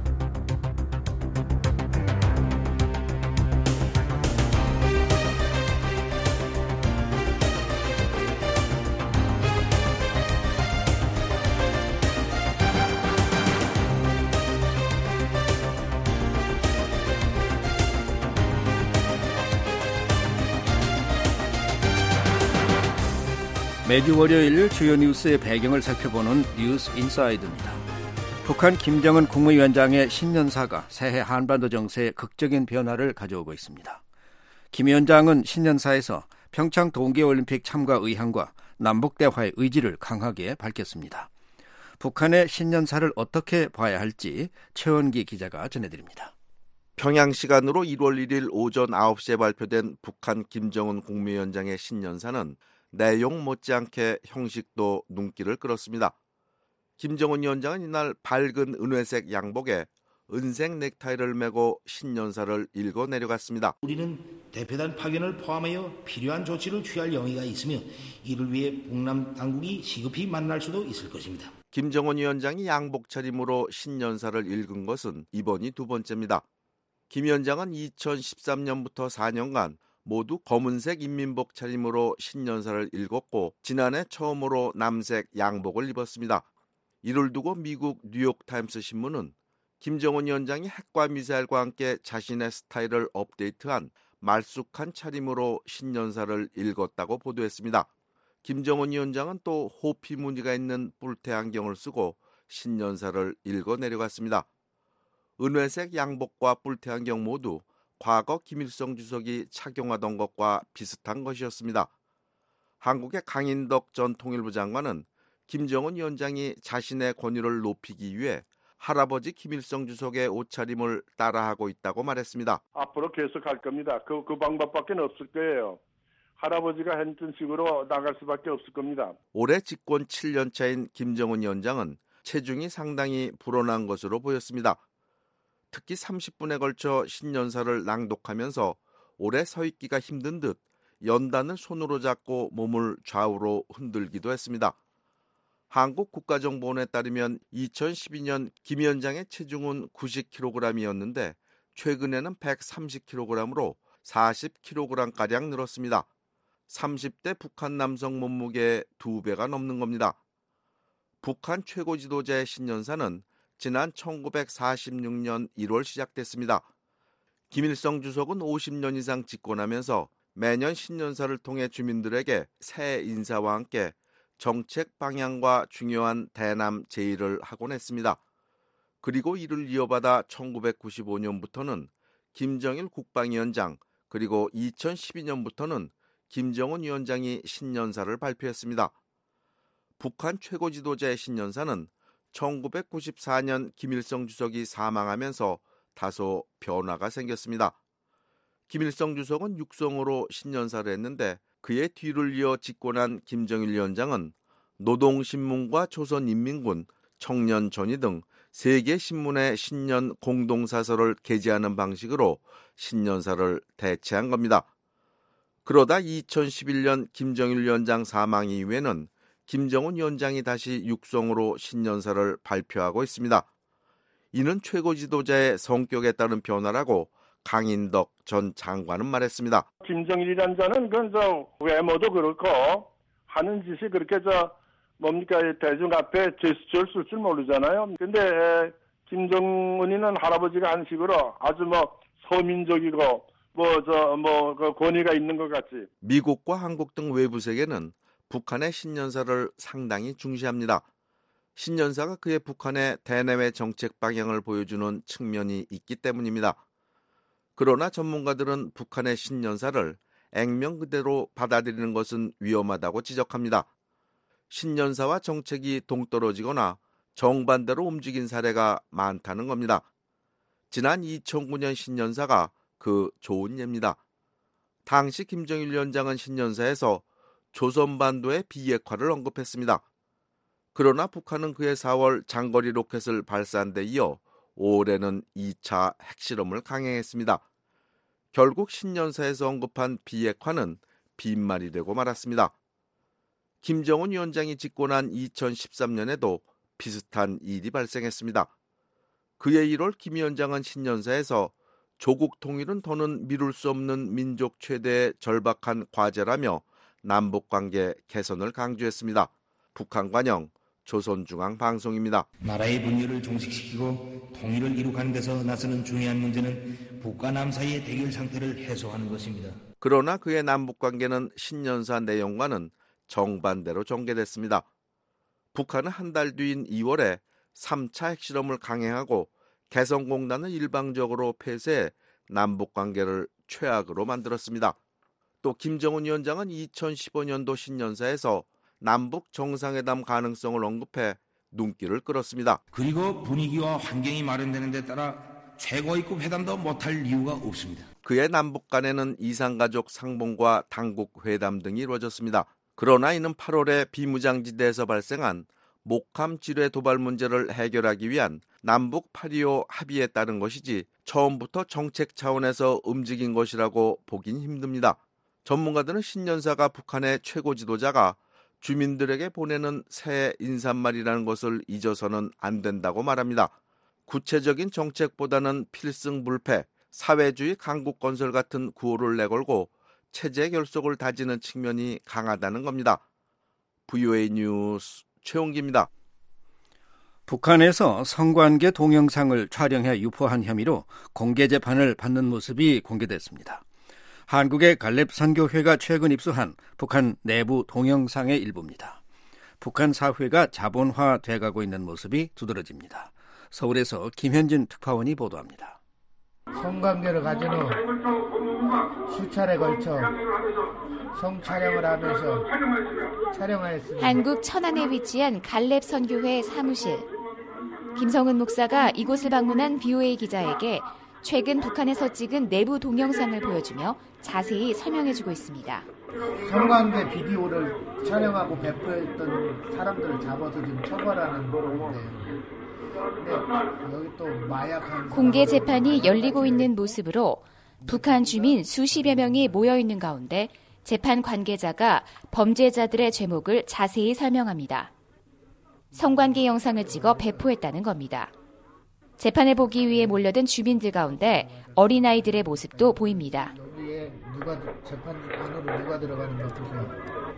매주 월요일 주요 뉴스의 배경을 살펴보는 뉴스 인사이드입니다. 북한 김정은 국무위원장의 신년사가 새해 한반도 정세에 극적인 변화를 가져오고 있습니다. 김 위원장은 신년사에서 평창 동계올림픽 참가 의향과 남북대화의 의지를 강하게 밝혔습니다. 북한의 신년사를 어떻게 봐야 할지 최원기 기자가 전해드립니다. 평양 시간으로 1월 1일 오전 9시에 발표된 북한 김정은 국무위원장의 신년사는 내용 못지않게 형식도 눈길을 끌었습니다. 김정은 위원장은 이날 밝은 은회색 양복에 은색 넥타이를 메고 신년사를 읽어 내려갔습니다. 우리는 대표단 파견을 포함하여 필요한 조치를 취할 용의가 있으며 이를 위해 북남 당국이 시급히 만날 수도 있을 것입니다. 김정은 위원장이 양복 차림으로 신년사를 읽은 것은 이번이 두 번째입니다. 김 위원장은 2013년부터 4년간 모두 검은색 인민복 차림으로 신년사를 읽었고 지난해 처음으로 남색 양복을 입었습니다. 이를 두고 미국 뉴욕타임스 신문은 김정은 위원장이 핵과 미사일과 함께 자신의 스타일을 업데이트한 말쑥한 차림으로 신년사를 읽었다고 보도했습니다. 김정은 위원장은 또 호피 무늬가 있는 뿔테 안경을 쓰고 신년사를 읽어 내려갔습니다. 은회색 양복과 뿔테 안경 모두 과거 김일성 주석이 착용하던 것과 비슷한 것이었습니다. 한국의 강인덕 전 통일부 장관은 김정은 위원장이 자신의 권위를 높이기 위해 할아버지 김일성 주석의 옷차림을 따라하고 있다고 말했습니다. 앞으로 계속할 겁니다. 그 방법밖에 없을 거예요. 할아버지가 했던 식으로 나갈 수밖에 없을 겁니다. 올해 집권 7년 차인 김정은 위원장은 체중이 상당히 불어난 것으로 보였습니다. 특히 30분에 걸쳐 신년사를 낭독하면서 오래 서 있기가 힘든 듯 연단을 손으로 잡고 몸을 좌우로 흔들기도 했습니다. 한국국가정보원에 따르면 2012년 김 위원장의 체중은 90kg이었는데 최근에는 130kg으로 40kg가량 늘었습니다. 30대 북한 남성 몸무게의 2배가 넘는 겁니다. 북한 최고 지도자의 신년사는 지난 1946년 1월 시작됐습니다. 김일성 주석은 50년 이상 집권하면서 매년 신년사를 통해 주민들에게 새해 인사와 함께 정책 방향과 중요한 대남 제의를 하곤 했습니다. 그리고 이를 이어받아 1995년부터는 김정일 국방위원장 그리고 2012년부터는 김정은 위원장이 신년사를 발표했습니다. 북한 최고 지도자의 신년사는 1994년 김일성 주석이 사망하면서 다소 변화가 생겼습니다. 김일성 주석은 육성으로 신년사를 했는데 그의 뒤를 이어 집권한 김정일 위원장은 노동신문과 조선인민군, 청년전의 등 3개 신문의 신년 공동사설을 게재하는 방식으로 신년사를 대체한 겁니다. 그러다 2011년 김정일 위원장 사망 이후에는 김정은 위원장이 다시 육성으로 신년사를 발표하고 있습니다. 이는 최고 지도자의 성격에 따른 변화라고 강인덕 전 장관은 말했습니다. 김정일이라는 자는 외모도 그렇고 하는 짓이 그렇게 대중 앞에 제스처를 쓸 줄 모르잖아요. 근데 김정은이는 할아버지가 한 식으로 아주 서민적이고 권위가 있는 것 같지. 미국과 한국 등 외부 세계는 북한의 신년사를 상당히 중시합니다. 신년사가 그의 북한의 대내외 정책 방향을 보여주는 측면이 있기 때문입니다. 그러나 전문가들은 북한의 신년사를 액면 그대로 받아들이는 것은 위험하다고 지적합니다. 신년사와 정책이 동떨어지거나 정반대로 움직인 사례가 많다는 겁니다. 지난 2009년 신년사가 그 좋은 예입니다. 당시 김정일 위원장은 신년사에서 조선반도의 비핵화를 언급했습니다. 그러나 북한은 그해 4월 장거리 로켓을 발사한 데 이어 올해는 2차 핵실험을 강행했습니다. 결국 신년사에서 언급한 비핵화는 빈말이 되고 말았습니다. 김정은 위원장이 집권한 2013년에도 비슷한 일이 발생했습니다. 그해 1월 김 위원장은 신년사에서 조국 통일은 더는 미룰 수 없는 민족 최대의 절박한 과제라며 남북관계 개선을 강조했습니다. 북한 관영 조선중앙방송입니다. 나라의 분열을 종식시키고 통일을 이룩하는 데서 나서는 중요한 문제는 북과 남 사이의 대결 상태를 해소하는 것입니다. 그러나 그의 남북관계는 신년사 내용과는 정반대로 전개됐습니다. 북한은 한 달 뒤인 2월에 3차 핵실험을 강행하고 개성공단을 일방적으로 폐쇄해 남북관계를 최악으로 만들었습니다. 또 김정은 위원장은 2015년도 신년사에서 남북 정상회담 가능성을 언급해 눈길을 끌었습니다. 그리고 분위기와 환경이 마련되는 데 따라 최고위급 회담도 못할 이유가 없습니다. 그의 남북 간에는 이산가족 상봉과 당국 회담 등이 이루어졌습니다. 그러나 이는 8월에 비무장지대에서 발생한 목함 지뢰 도발 문제를 해결하기 위한 남북 8.25 합의에 따른 것이지 처음부터 정책 차원에서 움직인 것이라고 보긴 힘듭니다. 전문가들은 신년사가 북한의 최고 지도자가 주민들에게 보내는 새해 인사말이라는 것을 잊어서는 안 된다고 말합니다. 구체적인 정책보다는 필승불패, 사회주의 강국 건설 같은 구호를 내걸고 체제 결속을 다지는 측면이 강하다는 겁니다. VOA 뉴스 최홍기입니다. 북한에서 성관계 동영상을 촬영해 유포한 혐의로 공개 재판을 받는 모습이 공개됐습니다. 한국의 갈렙 선교회가 최근 입수한 북한 내부 동영상의 일부입니다. 북한 사회가 자본화돼가고 있는 모습이 두드러집니다. 서울에서 김현진 특파원이 보도합니다. 성관계를 가진 후 수차례 걸쳐 성촬영을 하면서 촬영하였습니다. 한국 천안에 위치한 갈렙 선교회 사무실. 김성은 목사가 이곳을 방문한 BOA 기자에게 최근 북한에서 찍은 내부 동영상을 보여주며 자세히 설명해주고 있습니다. 성관계 비디오를 촬영하고 배포했던 사람들을 잡아서 지금 처벌하는 건데, 근데 여기 또 마약한 공개 재판이 열리고 있는 모습으로 북한 주민 수십여 명이 모여 있는 가운데 재판 관계자가 범죄자들의 죄목을 자세히 설명합니다. 성관계 영상을 찍어 배포했다는 겁니다. 재판을 보기 위해 몰려든 주민들 가운데 어린아이들의 모습도 보입니다. 여기에 재판 안으로 누가 들어가는가 보세요.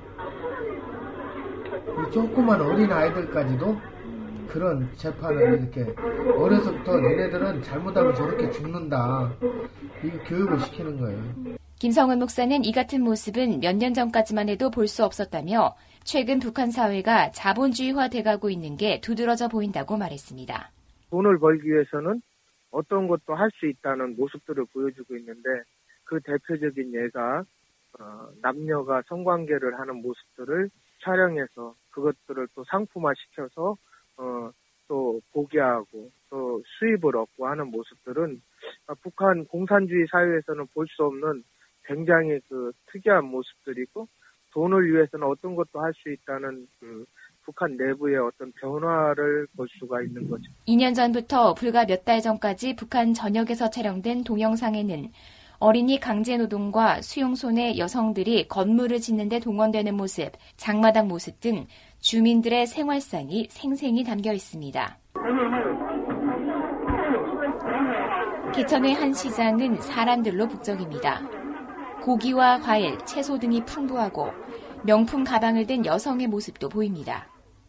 이 조그만 어린아이들까지도 그런 재판을 이렇게 어려서부터 니네들은 잘못하면 저렇게 죽는다. 이 교육을 시키는 거예요. 김성은 목사는 이 같은 모습은 몇 년 전까지만 해도 볼 수 없었다며 최근 북한 사회가 자본주의화돼가고 있는 게 두드러져 보인다고 말했습니다. 돈을 벌기 위해서는 어떤 것도 할 수 있다는 모습들을 보여주고 있는데 그 대표적인 예가 남녀가 성관계를 하는 모습들을 촬영해서 그것들을 또 상품화시켜서 또 보게 하고 또 수입을 얻고 하는 모습들은 북한 공산주의 사회에서는 볼 수 없는 굉장히 그 특이한 모습들이고 돈을 위해서는 어떤 것도 할 수 있다는 그 북한 내부의 어떤 변화를 볼 수가 있는 거죠. 2년 전부터 불과 몇 달 전까지 북한 전역에서 촬영된 동영상에는 어린이 강제노동과 수용소내 여성들이 건물을 짓는 데 동원되는 모습, 장마당 모습 등 주민들의 생활상이 생생히 담겨 있습니다. 개천의 한 시장은 사람들로 북적입니다. 고기와 과일, 채소 등이 풍부하고 명품 가방을 든 여성의 모습도 보입니다.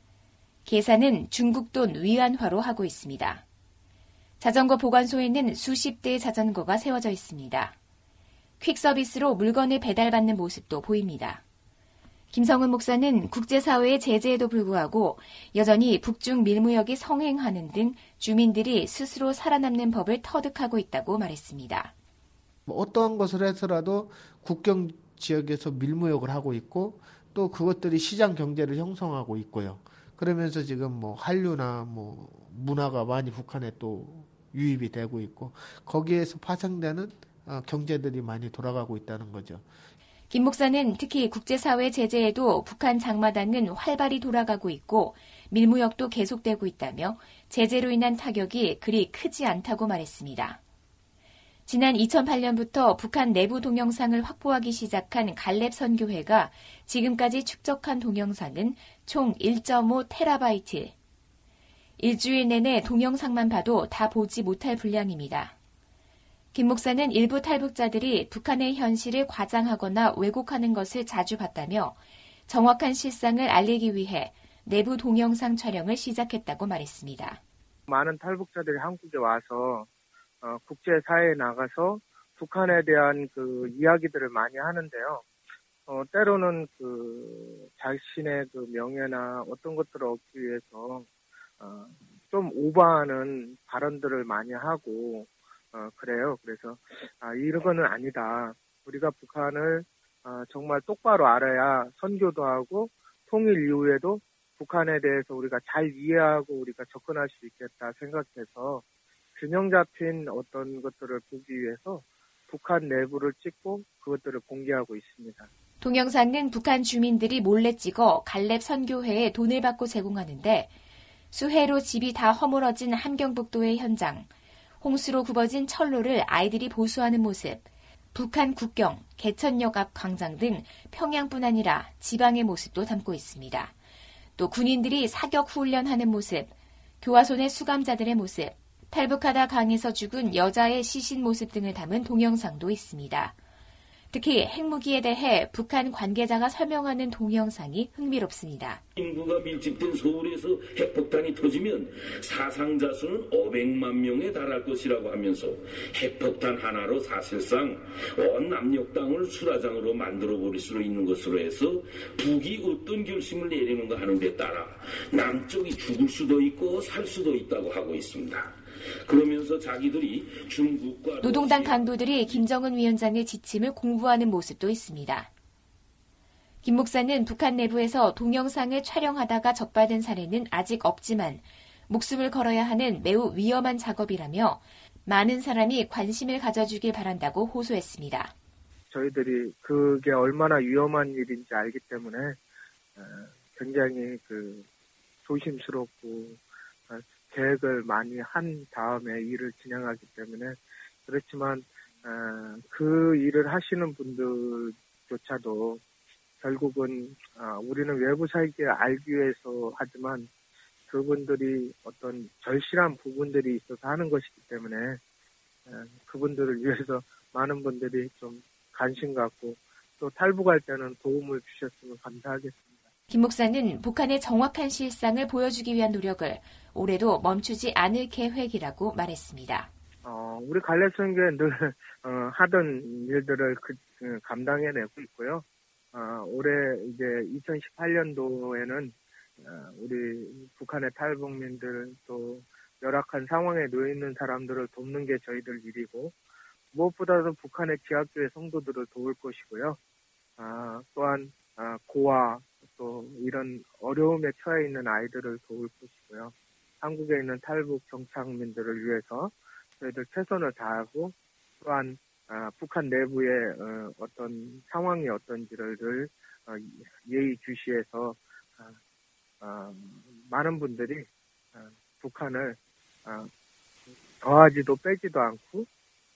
계산은 중국 돈 위안화로 하고 있습니다. 자전거 보관소에는 수십 대의 자전거가 세워져 있습니다. 퀵서비스로 물건을 배달받는 모습도 보입니다. 김성은 목사는 국제사회의 제재에도 불구하고 여전히 북중 밀무역이 성행하는 등 주민들이 스스로 살아남는 법을 터득하고 있다고 말했습니다. 어떠한 것을 해서라도 국경 지역에서 밀무역을 하고 있고 또 그것들이 시장 경제를 형성하고 있고요. 그러면서 지금 한류나 문화가 많이 북한에 또 유입이 되고 있고 거기에서 파생되는 경제들이 많이 돌아가고 있다는 거죠. 김 목사는 특히 국제사회 제재에도 북한 장마당은 활발히 돌아가고 있고 밀무역도 계속되고 있다며 제재로 인한 타격이 그리 크지 않다고 말했습니다. 지난 2008년부터 북한 내부 동영상을 확보하기 시작한 갈렙 선교회가 지금까지 축적한 동영상은 총 1.5테라바이트. 일주일 내내 동영상만 봐도 다 보지 못할 분량입니다. 김 목사는 일부 탈북자들이 북한의 현실을 과장하거나 왜곡하는 것을 자주 봤다며 정확한 실상을 알리기 위해 내부 동영상 촬영을 시작했다고 말했습니다. 많은 탈북자들이 한국에 와서 국제사회에 나가서 북한에 대한 그 이야기들을 많이 하는데요. 때로는 그 자신의 그 명예나 어떤 것들을 얻기 위해서 좀 오버하는 발언들을 많이 하고 그래요. 그래서 이런 거는 아니다. 우리가 북한을 정말 똑바로 알아야 선교도 하고 통일 이후에도 북한에 대해서 우리가 잘 이해하고 우리가 접근할 수 있겠다 생각해서 균형 잡힌 어떤 것들을 보기 위해서 북한 내부를 찍고 그것들을 공개하고 있습니다. 동영상은 북한 주민들이 몰래 찍어 갈렙 선교회에 돈을 받고 제공하는데 수해로 집이 다 허물어진 함경북도의 현장, 홍수로 굽어진 철로를 아이들이 보수하는 모습, 북한 국경, 개천역 앞 광장 등 평양뿐 아니라 지방의 모습도 담고 있습니다. 또 군인들이 사격 훈련하는 모습, 교화소 내 수감자들의 모습, 탈북하다 강에서 죽은 여자의 시신 모습 등을 담은 동영상도 있습니다. 특히 핵무기에 대해 북한 관계자가 설명하는 동영상이 흥미롭습니다. 인구가 밀집된 서울에서 핵폭탄이 터지면 사상자 수는 500만 명에 달할 것이라고 하면서 핵폭탄 하나로 사실상 온 남녘 땅을 수라장으로 만들어버릴 수 있는 것으로 해서 북이 어떤 결심을 내리는가 하는 데 따라 남쪽이 죽을 수도 있고 살 수도 있다고 하고 있습니다. 그러면서 자기들이 중국과 노동당 간부들이 김정은 위원장의 지침을 공부하는 모습도 있습니다. 김 목사는 북한 내부에서 동영상을 촬영하다가 적발된 사례는 아직 없지만 목숨을 걸어야 하는 매우 위험한 작업이라며 많은 사람이 관심을 가져주길 바란다고 호소했습니다. 저희들이 그게 얼마나 위험한 일인지 알기 때문에 굉장히 조심스럽고 계획을 많이 한 다음에 일을 진행하기 때문에 그렇지만 그 일을 하시는 분들조차도 결국은 우리는 외부 세계에 알기 위해서 하지만 그분들이 어떤 절실한 부분들이 있어서 하는 것이기 때문에 그분들을 위해서 많은 분들이 좀 관심 갖고 또 탈북할 때는 도움을 주셨으면 감사하겠습니다. 김 목사는 북한의 정확한 실상을 보여주기 위한 노력을 올해도 멈추지 않을 계획이라고 말했습니다. 우리 갈래성교회 늘 하던 일들을 감당해내고 있고요. 올해 이제 2018년도에는 우리 북한의 탈북민들 또 열악한 상황에 놓여 있는 사람들을 돕는 게 저희들 일이고 무엇보다도 북한의 지하교회 성도들을 도울 것이고요. 또한 고아 또 이런 어려움에 처해 있는 아이들을 도울 것이고요. 한국에 있는 탈북 정착민들을 위해서 저희들 최선을 다하고 또한 북한 내부의 어떤 상황이 어떤지를 늘 예의주시해서 많은 분들이 북한을 더하지도 빼지도 않고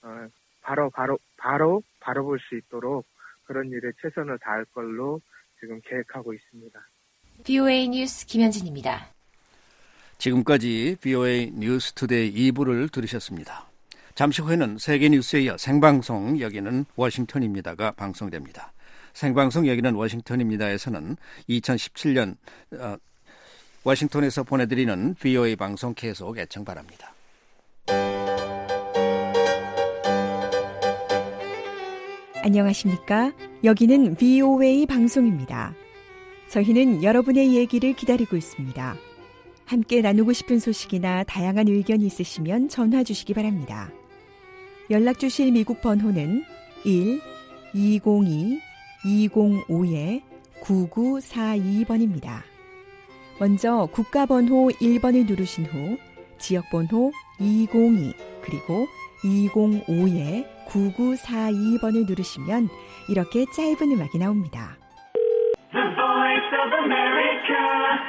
바로 볼 수 있도록 그런 일에 최선을 다할 걸로 지금 계획하고 있습니다. BOA 뉴스 김현진입니다. 지금까지 BOA 뉴스 투데이 2부를 들으셨습니다. 잠시 후에는 세계 뉴스에 이어 생방송 여기는 워싱턴입니다가 방송됩니다. 생방송 여기는 워싱턴입니다에서는 2017년 워싱턴에서 보내드리는 BOA 방송 계속 애청 바랍니다. 안녕하십니까? 여기는 BOA 방송입니다. 저희는 여러분의 얘기를 기다리고 있습니다. 함께 나누고 싶은 소식이나 다양한 의견이 있으시면 전화 주시기 바랍니다. 연락 주실 미국 번호는 1-202-205-9942번입니다. 먼저 국가번호 1번을 누르신 후 지역번호 202 그리고 205-9942번을 누르시면 이렇게 짧은 음악이 나옵니다. The Voice of America,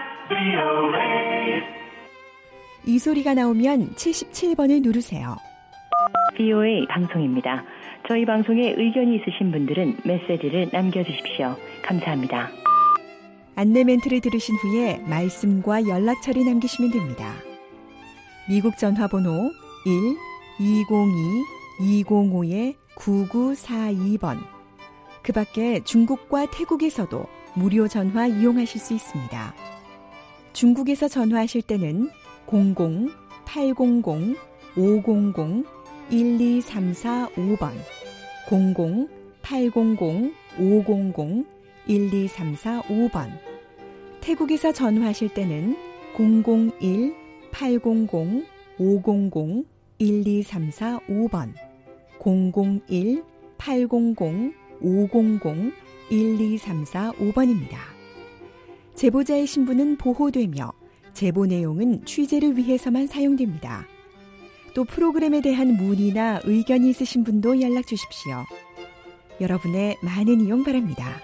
VOA. 이 소리가 나오면 77번을 누르세요. VOA 방송입니다. 저희 방송에 의견이 있으신 분들은 메시지를 남겨주십시오. 감사합니다. 안내 멘트를 들으신 후에 말씀과 연락처를 남기시면 됩니다. 미국 전화번호 1-202-205-9942번. 그 밖에 중국과 태국에서도 무료 전화 이용하실 수 있습니다. 중국에서 전화하실 때는 00-800-500-1234-5번 00-800-500-1234-5번 태국에서 전화하실 때는 001-800-500-1234-5번 001-800-500-1234-5번입니다. 제보자의 신분은 보호되며 제보 내용은 취재를 위해서만 사용됩니다. 또 프로그램에 대한 문의나 의견이 있으신 분도 연락 주십시오. 여러분의 많은 이용 바랍니다.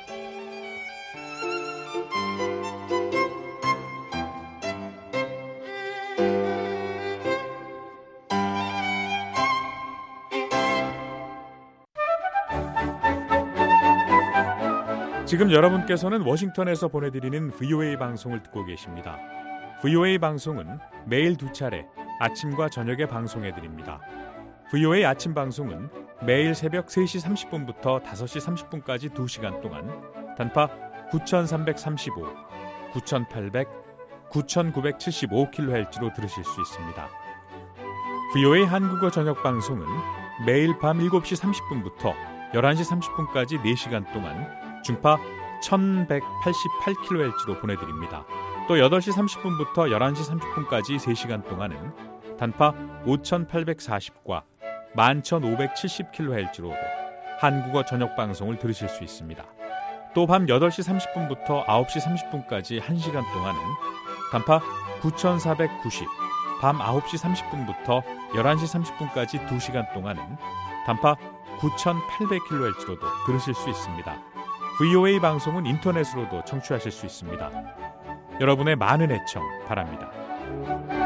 지금 여러분께서는 워싱턴에서 보내드리는 VOA 방송을 듣고 계십니다. VOA 방송은 매일 2차례 아침과 저녁에 방송해드립니다. VOA 아침 방송은 매일 새벽 3시 30분부터 5시 30분까지 2시간 동안 단파 9335, 9800, 9975kHz로 들으실 수 있습니다. VOA 한국어 저녁 방송은 매일 밤 7시 30분부터 11시 30분까지 4시간 동안 중파 1188kHz로 보내드립니다. 또 8시 30분부터 11시 30분까지 3시간 동안은 단파 5840과 11570kHz로 한국어 저녁 방송을 들으실 수 있습니다. 또 밤 8시 30분부터 9시 30분까지 1시간 동안은 단파 9490, 밤 9시 30분부터 11시 30분까지 2시간 동안은 단파 9800kHz로도 들으실 수 있습니다. VOA 방송은 인터넷으로도 청취하실 수 있습니다. 여러분의 많은 애청 바랍니다.